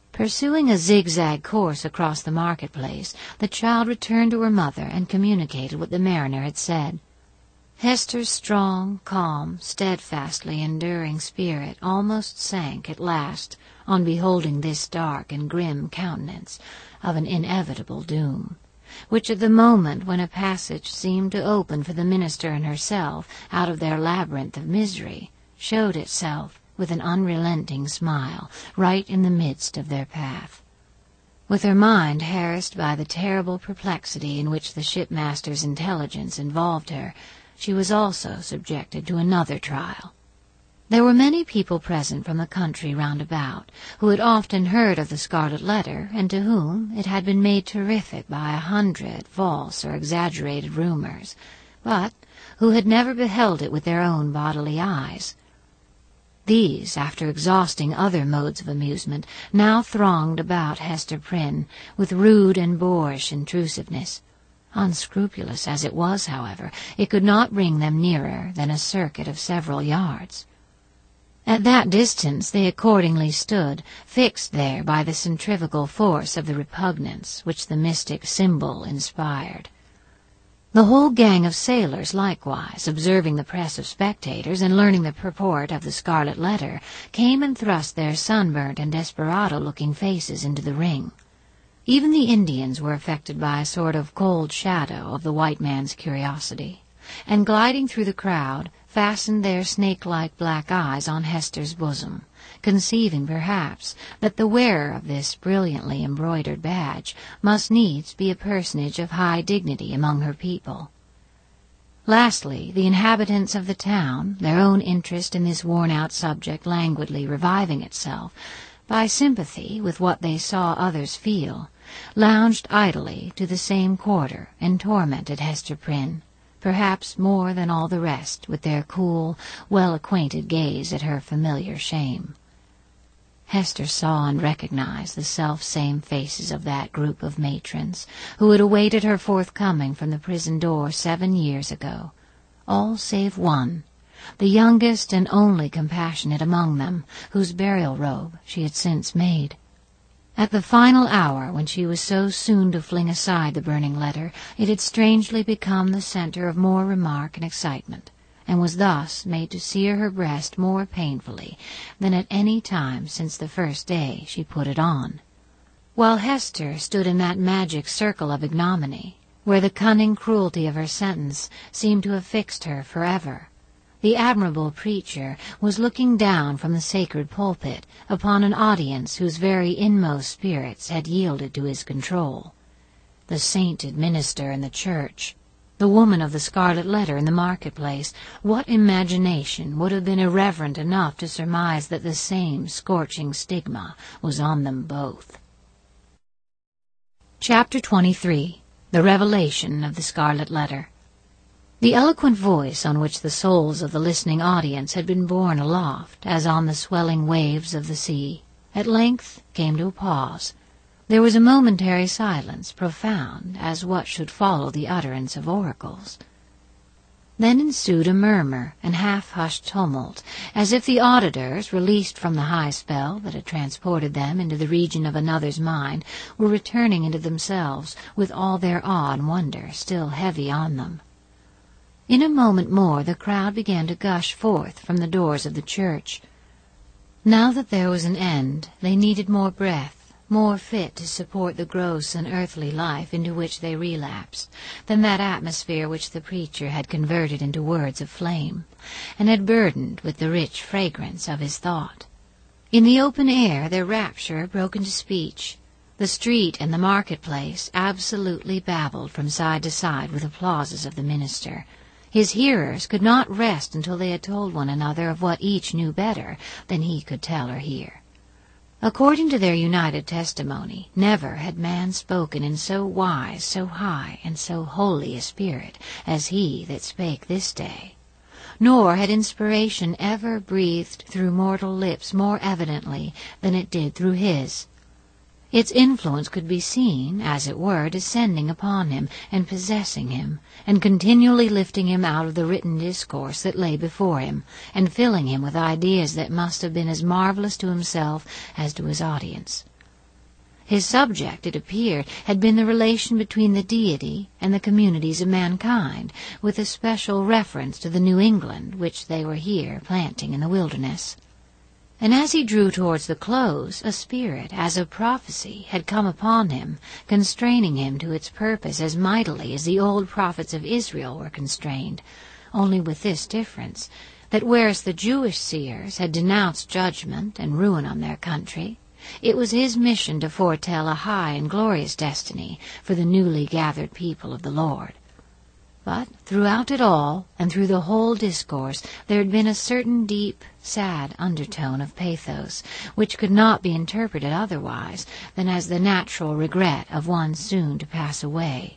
Pursuing a zigzag course across the marketplace, the child returned to her mother and communicated what the mariner had said. Hester's strong, calm, steadfastly enduring spirit almost sank at last on beholding this dark and grim countenance of an inevitable doom, which at the moment when a passage seemed to open for the minister and herself out of their labyrinth of misery, showed itself with an unrelenting smile right in the midst of their path. With her mind harassed by the terrible perplexity in which the shipmaster's intelligence involved her, she was also subjected to another trial. There were many people present from the country round about, who had often heard of the Scarlet Letter, and to whom it had been made terrific by a hundred false or exaggerated rumors, but who had never beheld it with their own bodily eyes. These, after exhausting other modes of amusement, now thronged about Hester Prynne with rude and boorish intrusiveness. Unscrupulous as it was, however, it could not bring them nearer than a circuit of several yards. At that distance they accordingly stood, fixed there by the centrifugal force of the repugnance which the mystic symbol inspired. The whole gang of sailors, likewise, observing the press of spectators and learning the purport of the Scarlet Letter, came and thrust their sunburnt and desperado-looking faces into the ring. Even the Indians were affected by a sort of cold shadow of the white man's curiosity, and gliding through the crowd, fastened their snake-like black eyes on Hester's bosom, conceiving perhaps that the wearer of this brilliantly embroidered badge must needs be a personage of high dignity among her people. Lastly, the inhabitants of the town, their own interest in this worn-out subject languidly reviving itself, by sympathy with what they saw others feel, lounged idly to the same quarter and tormented Hester Prynne, perhaps more than all the rest, with their cool, well-acquainted gaze at her familiar shame. Hester saw and recognized the self-same faces of that group of matrons who had awaited her forthcoming from the prison door seven years ago, all save one, the youngest and only compassionate among them, whose burial robe she had since made. At the final hour when she was so soon to fling aside the burning letter, it had strangely become the center of more remark and excitement, and was thus made to sear her breast more painfully than at any time since the first day she put it on. While Hester stood in that magic circle of ignominy, where the cunning cruelty of her sentence seemed to have fixed her forever, the admirable preacher was looking down from the sacred pulpit upon an audience whose very inmost spirits had yielded to his control. The sainted minister in the church, the woman of the Scarlet Letter in the marketplace, what imagination would have been irreverent enough to surmise that the same scorching stigma was on them both? Chapter twenty-three. The Revelation of the Scarlet Letter. The eloquent voice on which the souls of the listening audience had been borne aloft, as on the swelling waves of the sea, at length came to a pause. There was a momentary silence, profound as what should follow the utterance of oracles. Then ensued a murmur and half-hushed tumult, as if the auditors, released from the high spell that had transported them into the region of another's mind, were returning into themselves with all their awe and wonder still heavy on them. In a moment more the crowd began to gush forth from the doors of the church. Now that there was an end, they needed more breath, more fit to support the gross and earthly life into which they relapsed, than that atmosphere which the preacher had converted into words of flame, and had burdened with the rich fragrance of his thought. In the open air their rapture broke into speech. The street and the marketplace absolutely babbled from side to side with applauses of the minister. His hearers could not rest until they had told one another of what each knew better than he could tell or hear. According to their united testimony, never had man spoken in so wise, so high, and so holy a spirit as he that spake this day. Nor had inspiration ever breathed through mortal lips more evidently than it did through his. Its influence could be seen, as it were, descending upon him and possessing him, and continually lifting him out of the written discourse that lay before him, and filling him with ideas that must have been as marvelous to himself as to his audience. His subject, it appeared, had been the relation between the deity and the communities of mankind, with a special reference to the New England which they were here planting in the wilderness. And as he drew towards the close, a spirit, as of prophecy, had come upon him, constraining him to its purpose as mightily as the old prophets of Israel were constrained, only with this difference, that whereas the Jewish seers had denounced judgment and ruin on their country, it was his mission to foretell a high and glorious destiny for the newly gathered people of the Lord. But throughout it all, and through the whole discourse, there had been a certain deep, sad undertone of pathos, which could not be interpreted otherwise than as the natural regret of one soon to pass away.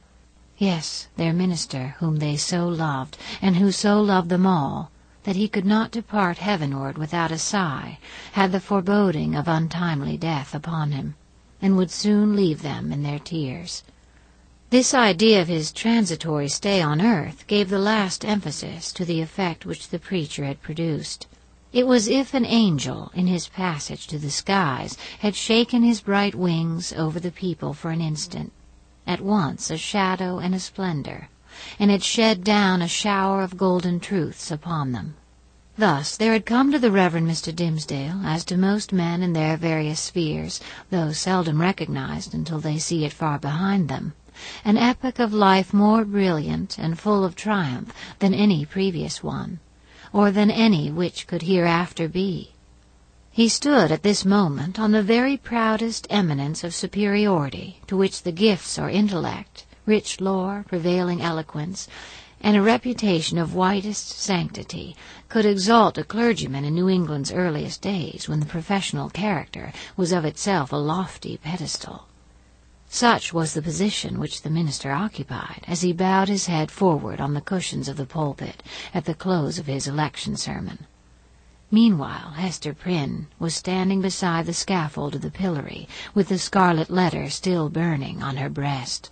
Yes, their minister, whom they so loved, and who so loved them all, that he could not depart heavenward without a sigh, had the foreboding of untimely death upon him, and would soon leave them in their tears. This idea of his transitory stay on earth gave the last emphasis to the effect which the preacher had produced. It was as if an angel, in his passage to the skies, had shaken his bright wings over the people for an instant, at once a shadow and a splendor, and had shed down a shower of golden truths upon them. Thus there had come to the Reverend Mister Dimmesdale, as to most men in their various spheres, though seldom recognized until they see it far behind them, an epoch of life more brilliant and full of triumph than any previous one, or than any which could hereafter be. He stood at this moment on the very proudest eminence of superiority to which the gifts or intellect, rich lore, prevailing eloquence, and a reputation of whitest sanctity could exalt a clergyman in New England's earliest days, when the professional character was of itself a lofty pedestal. Such was the position which the minister occupied as he bowed his head forward on the cushions of the pulpit at the close of his election sermon. Meanwhile Hester Prynne was standing beside the scaffold of the pillory, with the scarlet letter still burning on her breast.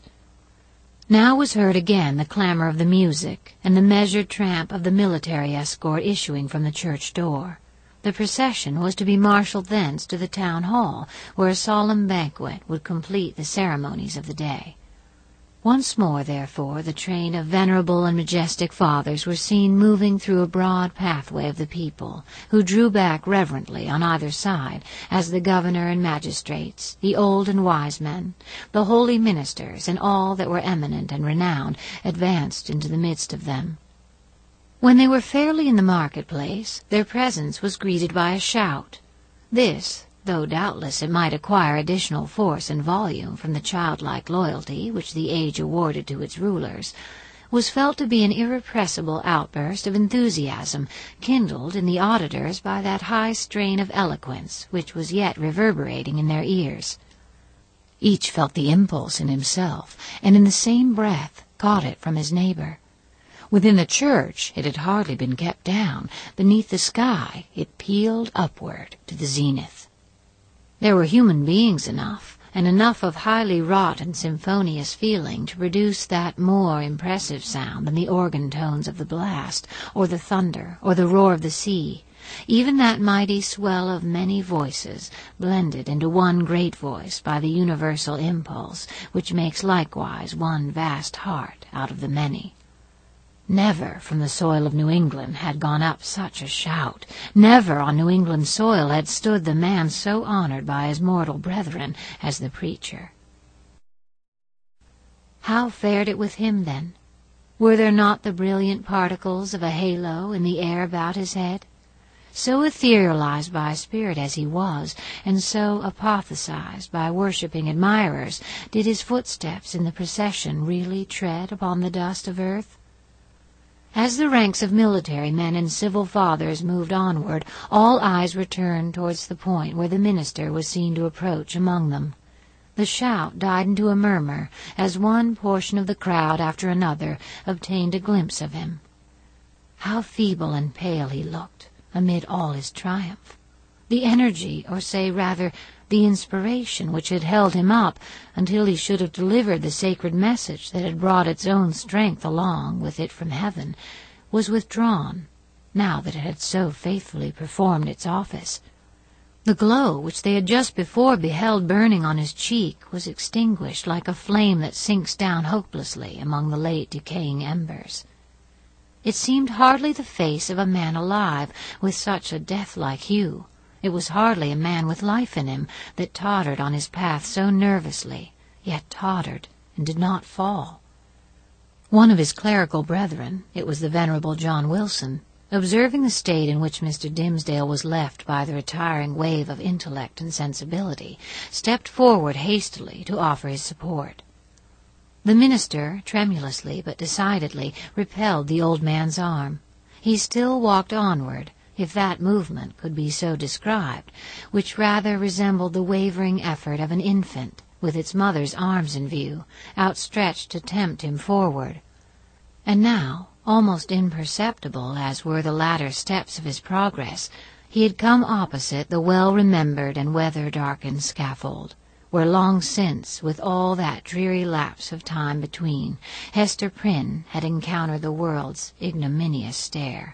Now was heard again the clamor of the music and the measured tramp of the military escort issuing from the church door. The procession was to be marshaled thence to the town hall, where a solemn banquet would complete the ceremonies of the day. Once more, therefore, the train of venerable and majestic fathers were seen moving through a broad pathway of the people, who drew back reverently on either side, as the governor and magistrates, the old and wise men, the holy ministers, and all that were eminent and renowned, advanced into the midst of them. When they were fairly in the market-place, their presence was greeted by a shout. This, though doubtless it might acquire additional force and volume from the childlike loyalty which the age awarded to its rulers, was felt to be an irrepressible outburst of enthusiasm, kindled in the auditors by that high strain of eloquence which was yet reverberating in their ears. Each felt the impulse in himself, and in the same breath caught it from his neighbor. Within the church it had hardly been kept down. Beneath the sky it pealed upward to the zenith. There were human beings enough, and enough of highly wrought and symphonious feeling to produce that more impressive sound than the organ tones of the blast, or the thunder, or the roar of the sea, even that mighty swell of many voices, blended into one great voice by the universal impulse, which makes likewise one vast heart out of the many. Never from the soil of New England had gone up such a shout. Never on New England soil had stood the man so honored by his mortal brethren as the preacher. How fared it with him, then? Were there not the brilliant particles of a halo in the air about his head? So etherealized by spirit as he was, and so apotheosized by worshipping admirers, did his footsteps in the procession really tread upon the dust of earth? As the ranks of military men and civil fathers moved onward, all eyes were turned towards the point where the minister was seen to approach among them. The shout died into a murmur as one portion of the crowd after another obtained a glimpse of him. How feeble and pale he looked amid all his triumph! The energy, or say rather the inspiration which had held him up until he should have delivered the sacred message that had brought its own strength along with it from heaven, was withdrawn, now that it had so faithfully performed its office. The glow which they had just before beheld burning on his cheek was extinguished like a flame that sinks down hopelessly among the late decaying embers. It seemed hardly the face of a man alive, with such a death-like hue. It was hardly a man with life in him that tottered on his path so nervously, yet tottered and did not fall. One of his clerical brethren, it was the venerable John Wilson, observing the state in which Mister Dimmesdale was left by the retiring wave of intellect and sensibility, stepped forward hastily to offer his support. The minister, tremulously but decidedly, repelled the old man's arm. He still walked onward, if that movement could be so described, which rather resembled the wavering effort of an infant, with its mother's arms in view, outstretched to tempt him forward. And now, almost imperceptible as were the latter steps of his progress, he had come opposite the well-remembered and weather-darkened scaffold, where long since, with all that dreary lapse of time between, Hester Prynne had encountered the world's ignominious stare.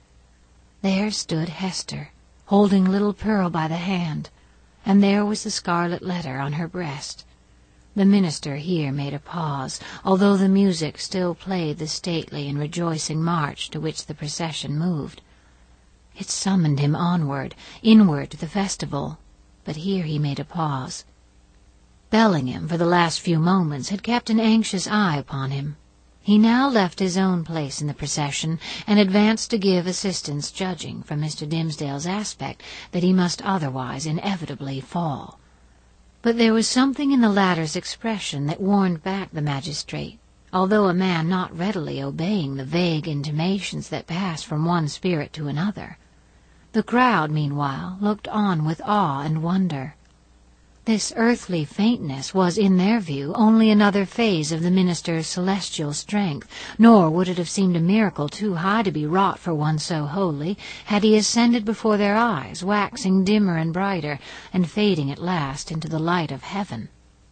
There stood Hester, holding little Pearl by the hand, and there was the scarlet letter on her breast. The minister here made a pause, although the music still played the stately and rejoicing march to which the procession moved. It summoned him onward, inward to the festival, but here he made a pause. Bellingham, for the last few moments, had kept an anxious eye upon him. He now left his own place in the procession and advanced to give assistance, judging from Mister Dimmesdale's aspect that he must otherwise inevitably fall. But there was something in the latter's expression that warned back the magistrate, although a man not readily obeying the vague intimations that pass from one spirit to another. The crowd, meanwhile, looked on with awe and wonder. This earthly faintness was, in their view, only another phase of the minister's celestial strength, nor would it have seemed a miracle too high to be wrought for one so holy, had he ascended before their eyes, waxing dimmer and brighter, and fading at last into the light of heaven.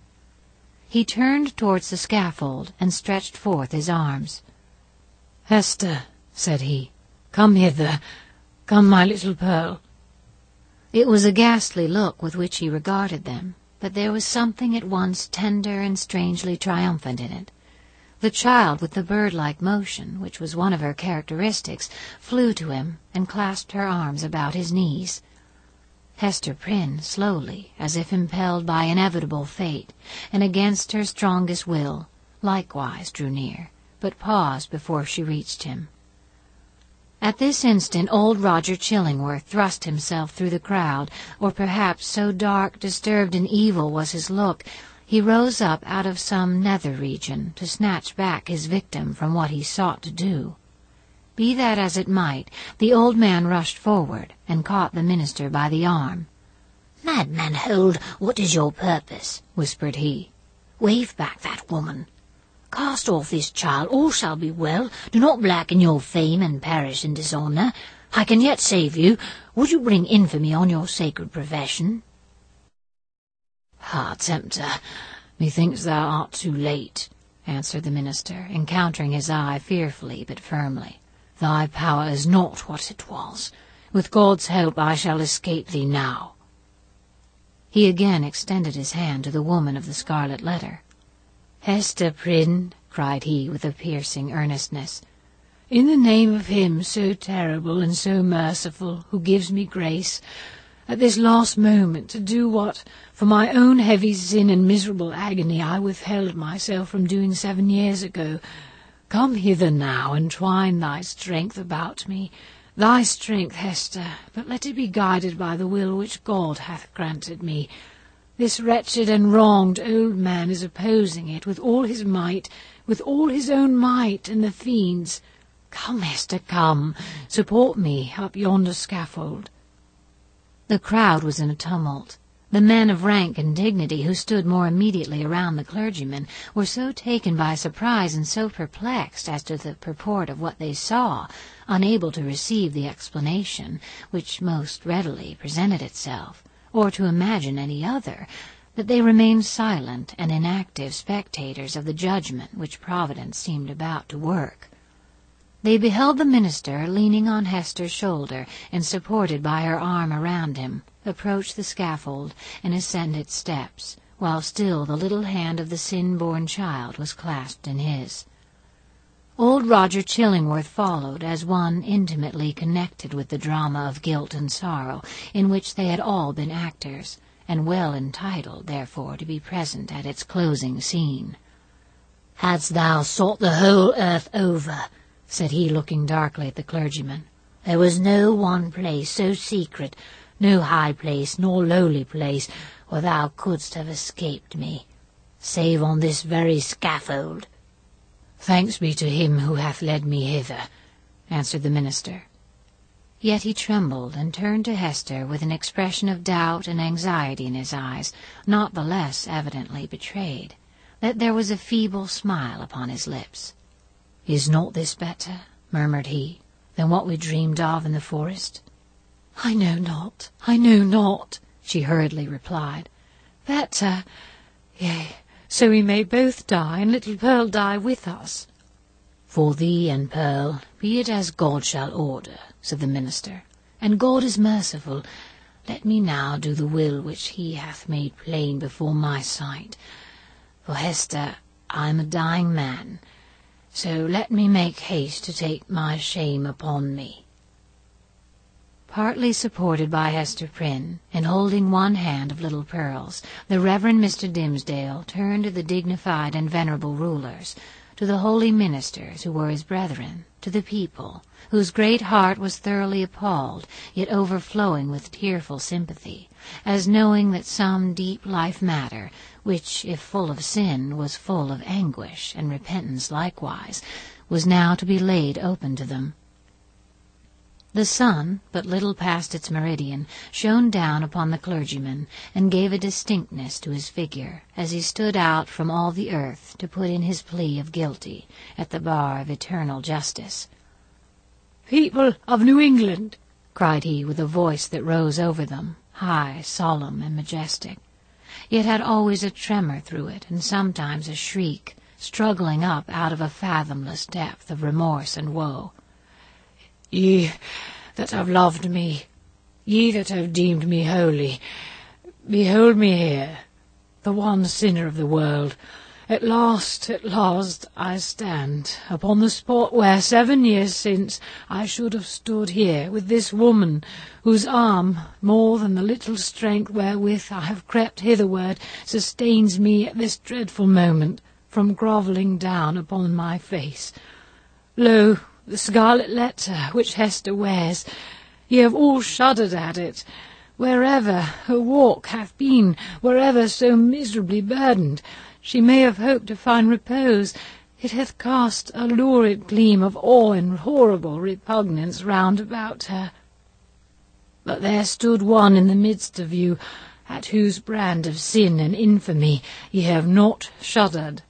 He turned towards the scaffold and stretched forth his arms. "Hester," said he, "come hither. Come, my little Pearl." It was a ghastly look with which he regarded them, but there was something at once tender and strangely triumphant in it. The child, with the bird-like motion, which was one of her characteristics, flew to him and clasped her arms about his knees. Hester Prynne, slowly, as if impelled by inevitable fate, and against her strongest will, likewise drew near, but paused before she reached him. At this instant old Roger Chillingworth thrust himself through the crowd, or perhaps so dark, disturbed, and evil was his look, he rose up out of some nether region to snatch back his victim from what he sought to do. Be that as it might, the old man rushed forward and caught the minister by the arm. "Madman, hold! What is your purpose?" whispered he. "Wave back that woman. Cast off this child, all shall be well. Do not blacken your fame and perish in dishonour. I can yet save you. Would you bring infamy on your sacred profession?" "Ah, tempter, methinks thou art too late," answered the minister, encountering his eye fearfully but firmly. "Thy power is not what it was. With God's help I shall escape thee now." He again extended his hand to the woman of the scarlet letter. "Hester Prynne," cried he with a piercing earnestness, "in the name of him so terrible and so merciful, who gives me grace, at this last moment, to do what, for my own heavy sin and miserable agony, I withheld myself from doing seven years ago, come hither now, and twine thy strength about me. Thy strength, Hester, but let it be guided by the will which God hath granted me. This wretched and wronged old man is opposing it with all his might, with all his own might, and the fiend's. Come, Hester, come, support me up yonder scaffold." The crowd was in a tumult. The men of rank and dignity who stood more immediately around the clergyman were so taken by surprise and so perplexed as to the purport of what they saw, unable to receive the explanation which most readily presented itself, or to imagine any other, that they remained silent and inactive spectators of the judgment which Providence seemed about to work. They beheld the minister leaning on Hester's shoulder and supported by her arm around him, approach the scaffold and ascend its steps, while still the little hand of the sin-born child was clasped in his. Old Roger Chillingworth followed as one intimately connected with the drama of guilt and sorrow in which they had all been actors, and well entitled, therefore, to be present at its closing scene. "Hadst thou sought the whole earth over," said he, looking darkly at the clergyman, "there was no one place so secret, no high place nor lowly place, where thou couldst have escaped me, save on this very scaffold." "Thanks be to him who hath led me hither," answered the minister. Yet he trembled and turned to Hester with an expression of doubt and anxiety in his eyes, not the less evidently betrayed, that there was a feeble smile upon his lips. "Is not this better," murmured he, "than what we dreamed of in the forest?" "I know not, I know not," she hurriedly replied. "Better? Yea, so we may both die, and little Pearl die with us." "For thee and Pearl, be it as God shall order," said the minister, "and God is merciful. Let me now do the will which he hath made plain before my sight. For, Hester, I am a dying man, so let me make haste to take my shame upon me." Partly supported by Hester Prynne, and holding one hand of little Pearl's, the Reverend Mister Dimmesdale turned to the dignified and venerable rulers, to the holy ministers who were his brethren, to the people, whose great heart was thoroughly appalled, yet overflowing with tearful sympathy, as knowing that some deep life matter, which, if full of sin, was full of anguish and repentance likewise, was now to be laid open to them. The sun, but little past its meridian, shone down upon the clergyman, and gave a distinctness to his figure, as he stood out from all the earth to put in his plea of guilty at the bar of eternal justice. "People of New England," cried he, with a voice that rose over them, high, solemn, and majestic, yet had always a tremor through it, and sometimes a shriek, struggling up out of a fathomless depth of remorse and woe. "Ye that have loved me, ye that have deemed me holy, behold me here, the one sinner of the world. At last, at last, I stand upon the spot where seven years since I should have stood here with this woman, whose arm, more than the little strength wherewith I have crept hitherward, sustains me at this dreadful moment from grovelling down upon my face. Lo, the scarlet letter which Hester wears, ye have all shuddered at it. Wherever her walk hath been, wherever so miserably burdened, she may have hoped to find repose. It hath cast a lurid gleam of awe and horrible repugnance round about her. But there stood one in the midst of you, at whose brand of sin and infamy ye have not shuddered."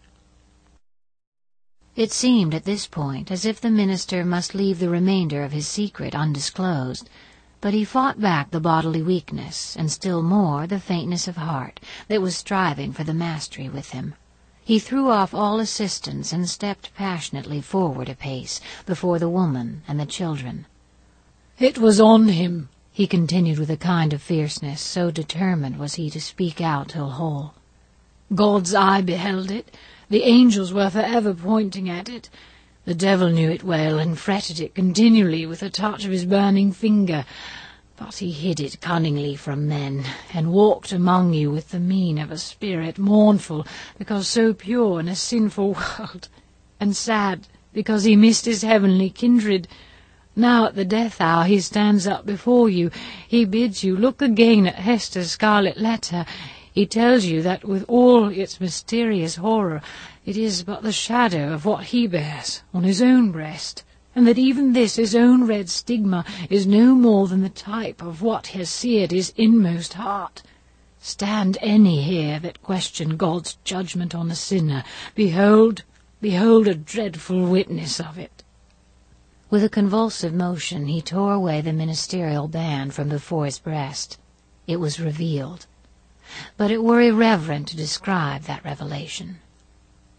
It seemed at this point as if the minister must leave the remainder of his secret undisclosed, but he fought back the bodily weakness, and still more the faintness of heart, that was striving for the mastery with him. He threw off all assistance and stepped passionately forward a pace before the woman and the children. "It was on him," he continued with a kind of fierceness, so determined was he to speak out till whole. "God's eye beheld it. The angels were forever pointing at it. The devil knew it well, and fretted it continually with a touch of his burning finger. But he hid it cunningly from men, and walked among you with the mien of a spirit, mournful because so pure in a sinful world, and sad because he missed his heavenly kindred. Now at the death hour he stands up before you. He bids you look again at Hester's scarlet letter. He tells you that with all its mysterious horror, it is but the shadow of what he bears on his own breast, and that even this his own red stigma is no more than the type of what has seared his inmost heart. Stand any here that question God's judgment on a sinner. Behold, behold a dreadful witness of it." With a convulsive motion he tore away the ministerial band from before his breast. It was revealed. But it were irreverent to describe that revelation.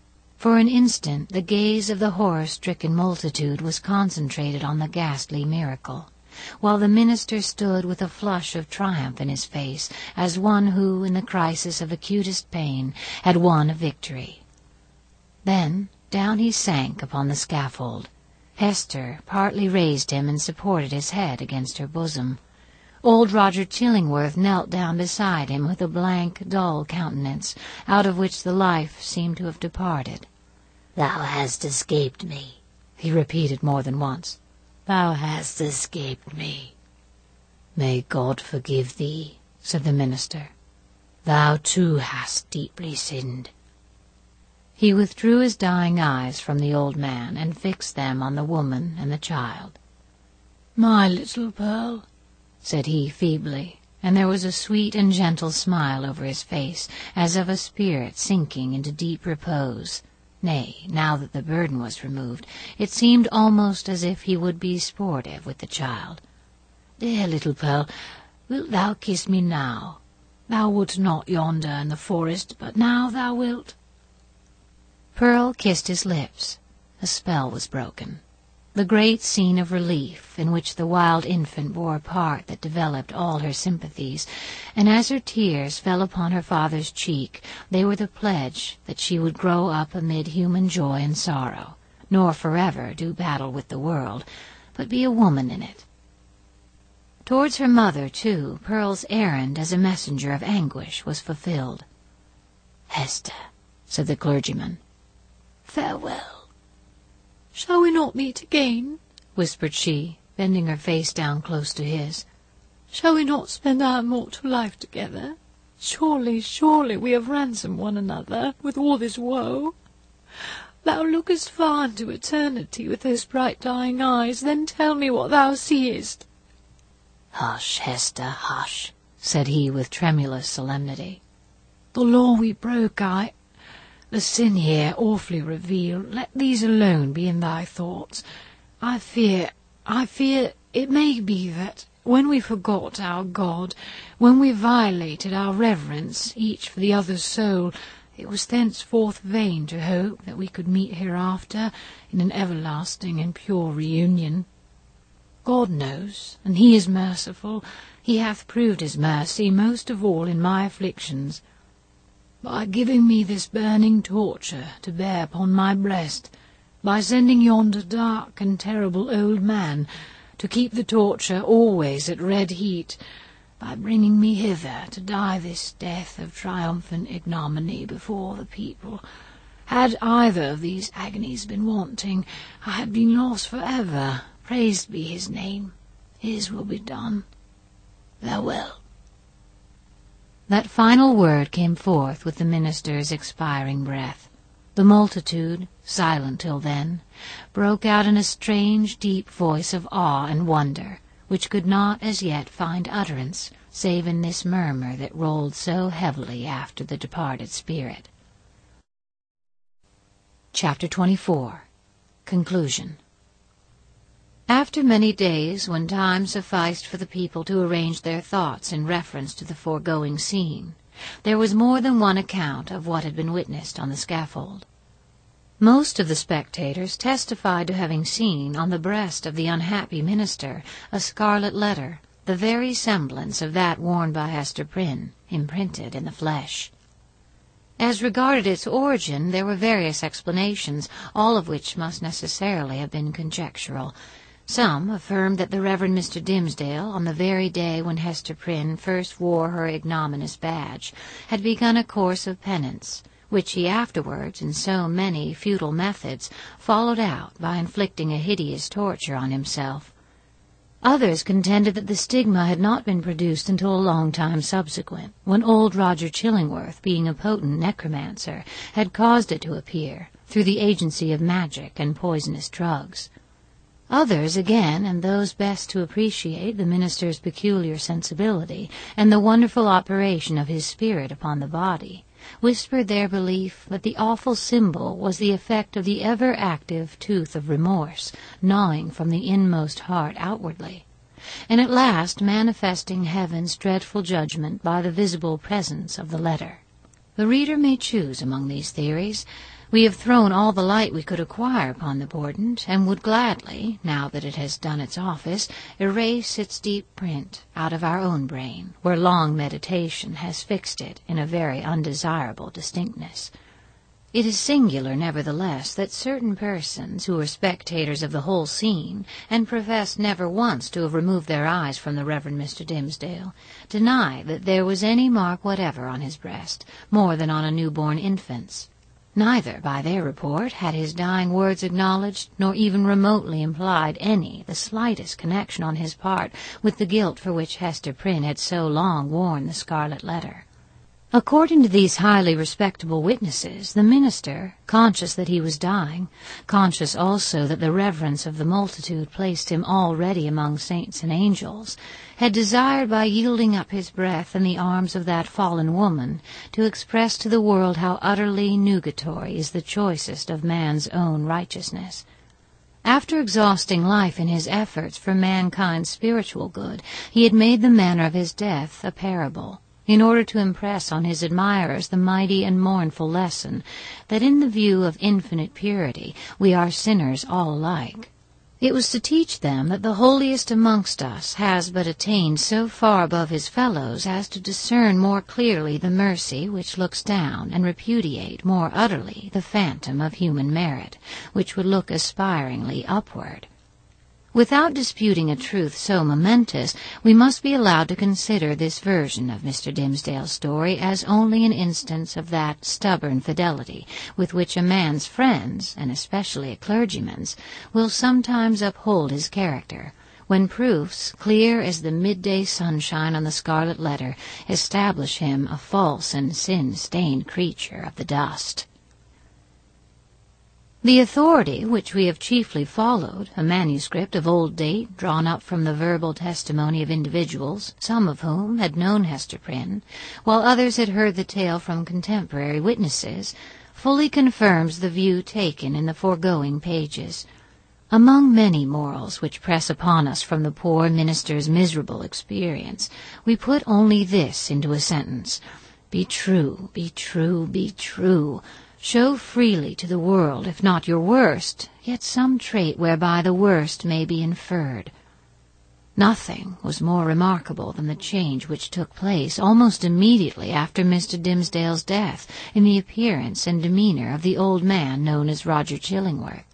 For an instant the gaze of the horror-stricken multitude was concentrated on the ghastly miracle, while the minister stood with a flush of triumph in his face, as one who, in the crisis of acutest pain, had won a victory. Then down he sank upon the scaffold. Hester partly raised him and supported his head against her bosom. Old Roger Chillingworth knelt down beside him with a blank, dull countenance, out of which the life seemed to have departed. "Thou hast escaped me," he repeated more than once. "Thou hast escaped me." "May God forgive thee," said the minister. "Thou too hast deeply sinned." He withdrew his dying eyes from the old man and fixed them on the woman and the child. "My little Pearl," said he feebly, and there was a sweet and gentle smile over his face, as of a spirit sinking into deep repose. Nay, now that the burden was removed, it seemed almost as if he would be sportive with the child. "Dear little Pearl, wilt thou kiss me now? Thou wouldst not yonder in the forest, but now thou wilt." Pearl kissed his lips. A spell was broken. The great scene of relief, in which the wild infant bore a part that developed all her sympathies, and as her tears fell upon her father's cheek, they were the pledge that she would grow up amid human joy and sorrow, nor forever do battle with the world, but be a woman in it. Towards her mother, too, Pearl's errand as a messenger of anguish was fulfilled. "Hester," said the clergyman, "farewell." "Shall we not meet again?" whispered she, bending her face down close to his. "Shall we not spend our immortal life together? Surely, surely we have ransomed one another with all this woe. Thou lookest far into eternity with those bright dying eyes, then tell me what thou seest." "Hush, Hester, hush," said he with tremulous solemnity. "The law we broke, I... the sin here awfully revealed, let these alone be in thy thoughts. I fear, I fear it may be that when we forgot our God, when we violated our reverence, each for the other's soul, it was thenceforth vain to hope that we could meet hereafter in an everlasting and pure reunion. God knows, and he is merciful. He hath proved his mercy most of all in my afflictions. By giving me this burning torture to bear upon my breast, by sending yonder dark and terrible old man to keep the torture always at red heat, by bringing me hither to die this death of triumphant ignominy before the people. Had either of these agonies been wanting, I had been lost for ever. Praised be his name. His will be done. Farewell." That final word came forth with the minister's expiring breath. The multitude, silent till then, broke out in a strange, deep voice of awe and wonder, which could not as yet find utterance, save in this murmur that rolled so heavily after the departed spirit. Chapter twenty-four. Conclusion. After many days, when time sufficed for the people to arrange their thoughts in reference to the foregoing scene, there was more than one account of what had been witnessed on the scaffold. Most of the spectators testified to having seen on the breast of the unhappy minister a scarlet letter, the very semblance of that worn by Hester Prynne, imprinted in the flesh. As regarded its origin, there were various explanations, all of which must necessarily have been conjectural. Some affirmed that the Reverend Mister Dimmesdale, on the very day when Hester Prynne first wore her ignominious badge, had begun a course of penance, which he afterwards, in so many futile methods, followed out by inflicting a hideous torture on himself. Others contended that the stigma had not been produced until a long time subsequent, when old Roger Chillingworth, being a potent necromancer, had caused it to appear, through the agency of magic and poisonous drugs. Others, again, and those best to appreciate the minister's peculiar sensibility and the wonderful operation of his spirit upon the body, whispered their belief that the awful symbol was the effect of the ever-active tooth of remorse, gnawing from the inmost heart outwardly, and at last manifesting heaven's dreadful judgment by the visible presence of the letter. The reader may choose among these theories. We have thrown all the light we could acquire upon the portent, and would gladly, now that it has done its office, erase its deep print out of our own brain, where long meditation has fixed it in a very undesirable distinctness. It is singular, nevertheless, that certain persons who were spectators of the whole scene, and professed never once to have removed their eyes from the Reverend Mister Dimmesdale, deny that there was any mark whatever on his breast, more than on a newborn infant's. Neither, by their report, had his dying words acknowledged, nor even remotely implied any, the slightest connection on his part with the guilt for which Hester Prynne had so long worn the scarlet letter. According to these highly respectable witnesses, the minister, conscious that he was dying, conscious also that the reverence of the multitude placed him already among saints and angels, had desired by yielding up his breath in the arms of that fallen woman to express to the world how utterly nugatory is the choicest of man's own righteousness. After exhausting life in his efforts for mankind's spiritual good, he had made the manner of his death a parable, in order to impress on his admirers the mighty and mournful lesson that in the view of infinite purity we are sinners all alike. It was to teach them that the holiest amongst us has but attained so far above his fellows as to discern more clearly the mercy which looks down, and repudiate more utterly the phantom of human merit, which would look aspiringly upward. Without disputing a truth so momentous, we must be allowed to consider this version of Mister Dimmesdale's story as only an instance of that stubborn fidelity with which a man's friends, and especially a clergyman's, will sometimes uphold his character, when proofs, clear as the midday sunshine on the scarlet letter, establish him a false and sin-stained creature of the dust. The authority which we have chiefly followed, a manuscript of old date drawn up from the verbal testimony of individuals, some of whom had known Hester Prynne, while others had heard the tale from contemporary witnesses, fully confirms the view taken in the foregoing pages. Among many morals which press upon us from the poor minister's miserable experience, we put only this into a sentence: Be true, be true, be true. Show freely to the world, if not your worst, yet some trait whereby the worst may be inferred. Nothing was more remarkable than the change which took place almost immediately after Mister Dimmesdale's death in the appearance and demeanour of the old man known as Roger Chillingworth.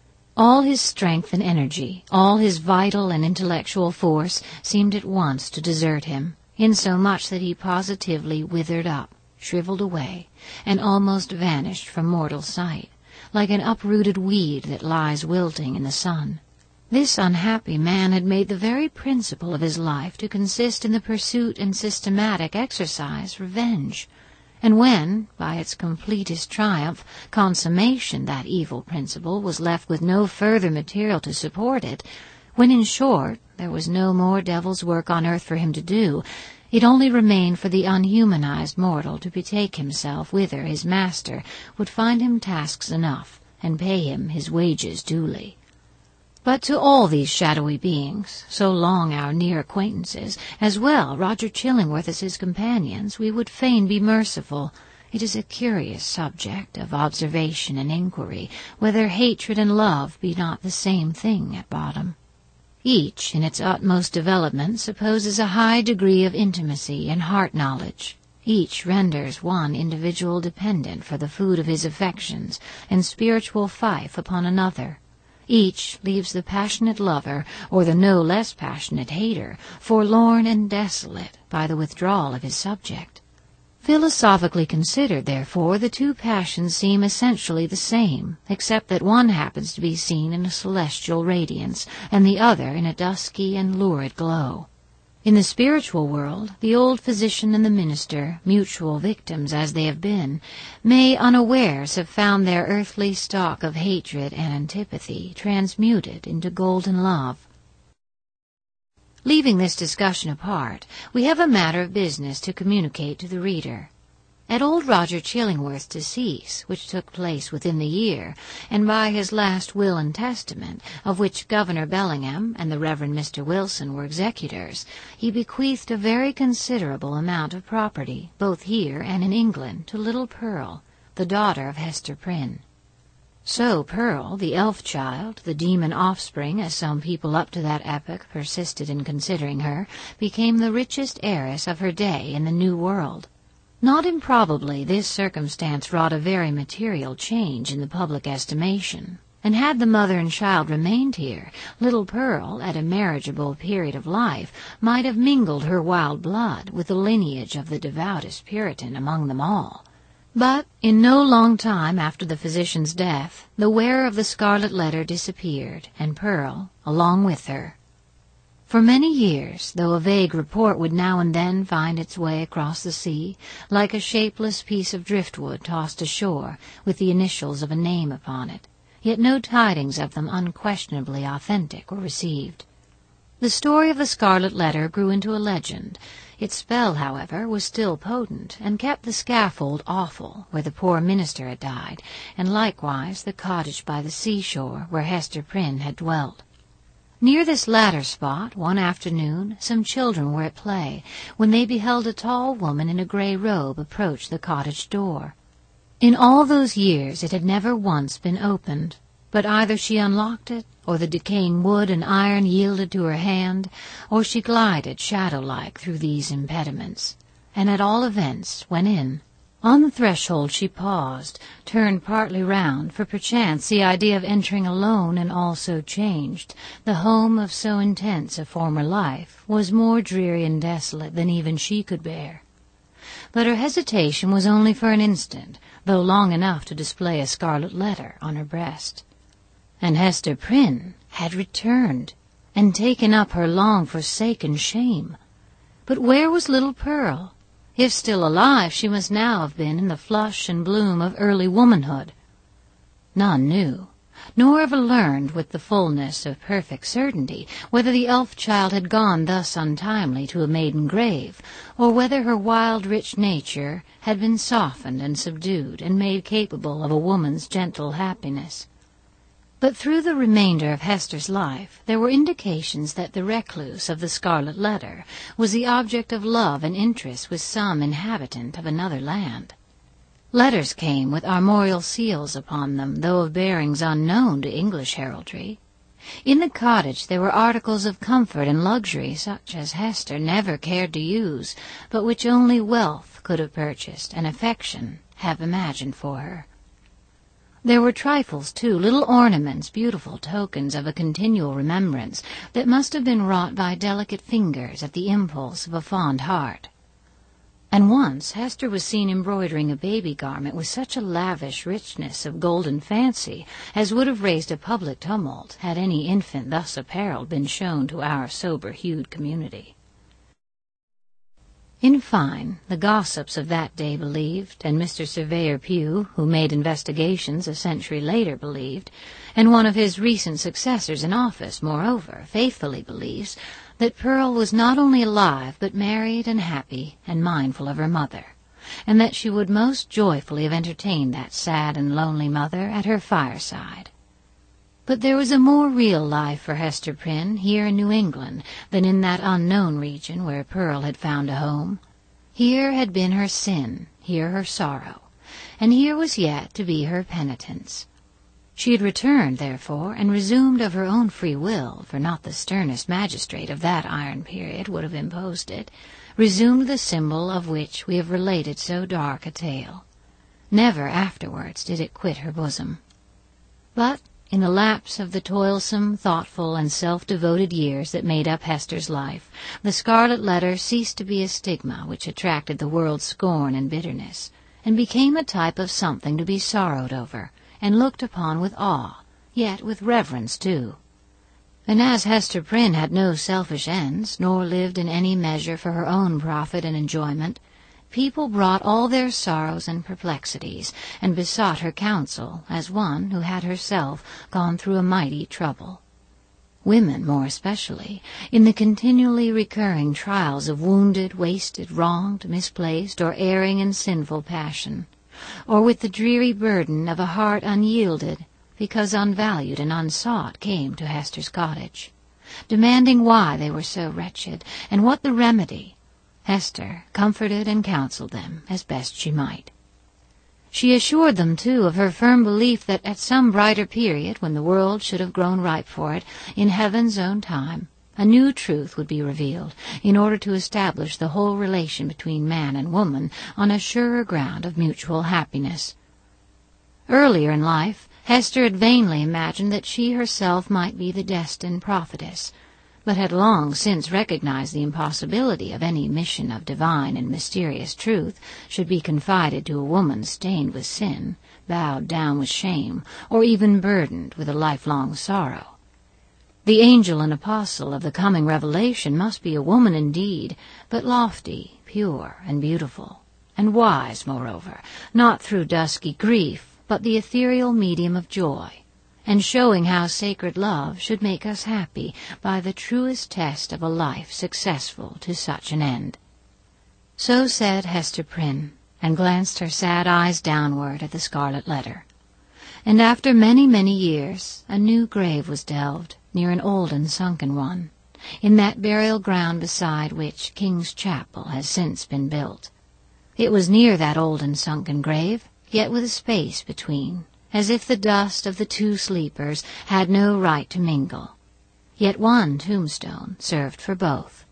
All his strength and energy, all his vital and intellectual force seemed at once to desert him, insomuch that he positively withered up, shriveled away, and almost vanished from mortal sight, like an uprooted weed that lies wilting in the sun. This unhappy man had made the very principle of his life to consist in the pursuit and systematic exercise revenge, and when, by its completest triumph, consummation, that evil principle was left with no further material to support it, when, in short, there was no more devil's work on earth for him to do, it only remained for the unhumanized mortal to betake himself whither his master would find him tasks enough, and pay him his wages duly. But to all these shadowy beings, so long our near acquaintances, as well Roger Chillingworth as his companions, we would fain be merciful. It is a curious subject of observation and inquiry, whether hatred and love be not the same thing at bottom. Each, in its utmost development, supposes a high degree of intimacy and heart-knowledge. Each renders one individual dependent for the food of his affections and spiritual fief upon another. Each leaves the passionate lover, or the no less passionate hater, forlorn and desolate by the withdrawal of his subject. Philosophically considered, therefore, the two passions seem essentially the same, except that one happens to be seen in a celestial radiance, and the other in a dusky and lurid glow. In the spiritual world, the old physician and the minister, mutual victims as they have been, may unawares have found their earthly stock of hatred and antipathy transmuted into golden love. Leaving this discussion apart, we have a matter of business to communicate to the reader. At old Roger Chillingworth's decease, which took place within the year, and by his last will and testament, of which Governor Bellingham and the Reverend Mister Wilson were executors, he bequeathed a very considerable amount of property, both here and in England, to little Pearl, the daughter of Hester Prynne. So Pearl, the elf child, the demon offspring, as some people up to that epoch persisted in considering her, became the richest heiress of her day in the New World. Not improbably this circumstance wrought a very material change in the public estimation, and had the mother and child remained here, little Pearl, at a marriageable period of life, might have mingled her wild blood with the lineage of the devoutest Puritan among them all. But in no long time after the physician's death, the wearer of the scarlet letter disappeared, and Pearl along with her. For many years, though a vague report would now and then find its way across the sea, like a shapeless piece of driftwood tossed ashore with the initials of a name upon it, yet no tidings of them unquestionably authentic were received. The story of the scarlet letter grew into a legend. Its spell, however, was still potent, and kept the scaffold awful where the poor minister had died, and likewise the cottage by the seashore where Hester Prynne had dwelt. Near this latter spot, one afternoon, some children were at play, when they beheld a tall woman in a grey robe approach the cottage door. In all those years it had never once been opened, but either she unlocked it, or the decaying wood and iron yielded to her hand, or she glided shadow-like through these impediments, and at all events went in. On the threshold she paused, turned partly round, for perchance the idea of entering alone and all so changed, the home of so intense a former life, was more dreary and desolate than even she could bear. But her hesitation was only for an instant, though long enough to display a scarlet letter on her breast. And Hester Prynne had returned, and taken up her long-forsaken shame. But where was little Pearl? If still alive, she must now have been in the flush and bloom of early womanhood. None knew, nor ever learned with the fullness of perfect certainty, whether the elf child had gone thus untimely to a maiden grave, or whether her wild, rich nature had been softened and subdued and made capable of a woman's gentle happiness. But through the remainder of Hester's life there were indications that the recluse of the scarlet letter was the object of love and interest with some inhabitant of another land. Letters came with armorial seals upon them, though of bearings unknown to English heraldry. In the cottage there were articles of comfort and luxury such as Hester never cared to use, but which only wealth could have purchased and affection have imagined for her. There were trifles, too, little ornaments, beautiful tokens of a continual remembrance that must have been wrought by delicate fingers at the impulse of a fond heart. And once Hester was seen embroidering a baby garment with such a lavish richness of golden fancy as would have raised a public tumult had any infant thus apparelled been shown to our sober-hued community. In fine, the gossips of that day believed, and Mister Surveyor Pugh, who made investigations a century later, believed, and one of his recent successors in office, moreover, faithfully believes, that Pearl was not only alive but married and happy and mindful of her mother, and that she would most joyfully have entertained that sad and lonely mother at her fireside. But there was a more real life for Hester Prynne here in New England than in that unknown region where Pearl had found a home. Here had been her sin, here her sorrow, and here was yet to be her penitence. She had returned, therefore, and resumed of her own free will, for not the sternest magistrate of that iron period would have imposed it, resumed the symbol of which we have related so dark a tale. Never afterwards did it quit her bosom. But in the lapse of the toilsome, thoughtful, and self-devoted years that made up Hester's life, the scarlet letter ceased to be a stigma which attracted the world's scorn and bitterness, and became a type of something to be sorrowed over, and looked upon with awe, yet with reverence too. And as Hester Prynne had no selfish ends, nor lived in any measure for her own profit and enjoyment, people brought all their sorrows and perplexities, and besought her counsel as one who had herself gone through a mighty trouble. women more especially, in the continually recurring trials of wounded, wasted, wronged, misplaced, or erring in sinful passion, or with the dreary burden of a heart unyielded, because unvalued and unsought, came to Hester's cottage, demanding why they were so wretched, and what the remedy. Hester comforted and counseled them as best she might. She assured them, too, of her firm belief that at some brighter period, when the world should have grown ripe for it, in heaven's own time, a new truth would be revealed, in order to establish the whole relation between man and woman on a surer ground of mutual happiness. Earlier in life, Hester had vainly imagined that she herself might be the destined prophetess, but had long since recognized the impossibility of any mission of divine and mysterious truth should be confided to a woman stained with sin, bowed down with shame, or even burdened with a lifelong sorrow. The angel and apostle of the coming revelation must be a woman indeed, but lofty, pure, and beautiful, and wise, moreover, not through dusky grief, but the ethereal medium of joy, and showing how sacred love should make us happy by the truest test of a life successful to such an end. So said Hester Prynne, and glanced her sad eyes downward at the scarlet letter. And after many, many years, a new grave was delved, near an old and sunken one, in that burial ground beside which King's Chapel has since been built. It was near that old and sunken grave, yet with a space between, as if the dust of the two sleepers had no right to mingle. Yet one tombstone served for both.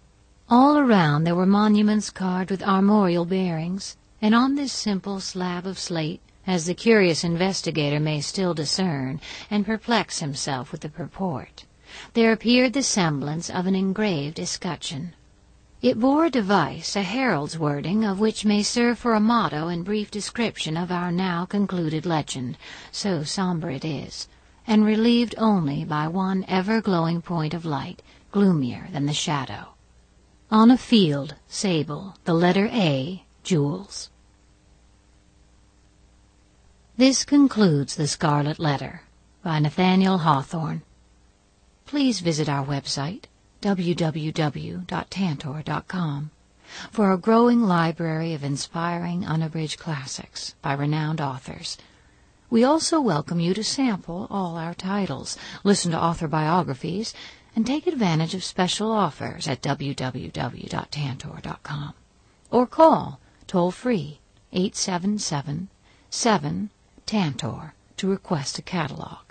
All around there were monuments carved with armorial bearings, and on this simple slab of slate, as the curious investigator may still discern and perplex himself with the purport, there appeared the semblance of an engraved escutcheon. It bore a device, a herald's wording, of which may serve for a motto and brief description of our now concluded legend, so sombre it is, and relieved only by one ever-glowing point of light, gloomier than the shadow. On a field, sable, the letter A, jewels. This concludes The Scarlet Letter by Nathaniel Hawthorne. Please visit our website, w w w dot tantor dot com, for a growing library of inspiring unabridged classics by renowned authors. We also welcome you to sample all our titles, listen to author biographies, and take advantage of special offers at w w w dot tantor dot com, or call toll-free eight seven seven, seven, Tantor to request a catalog.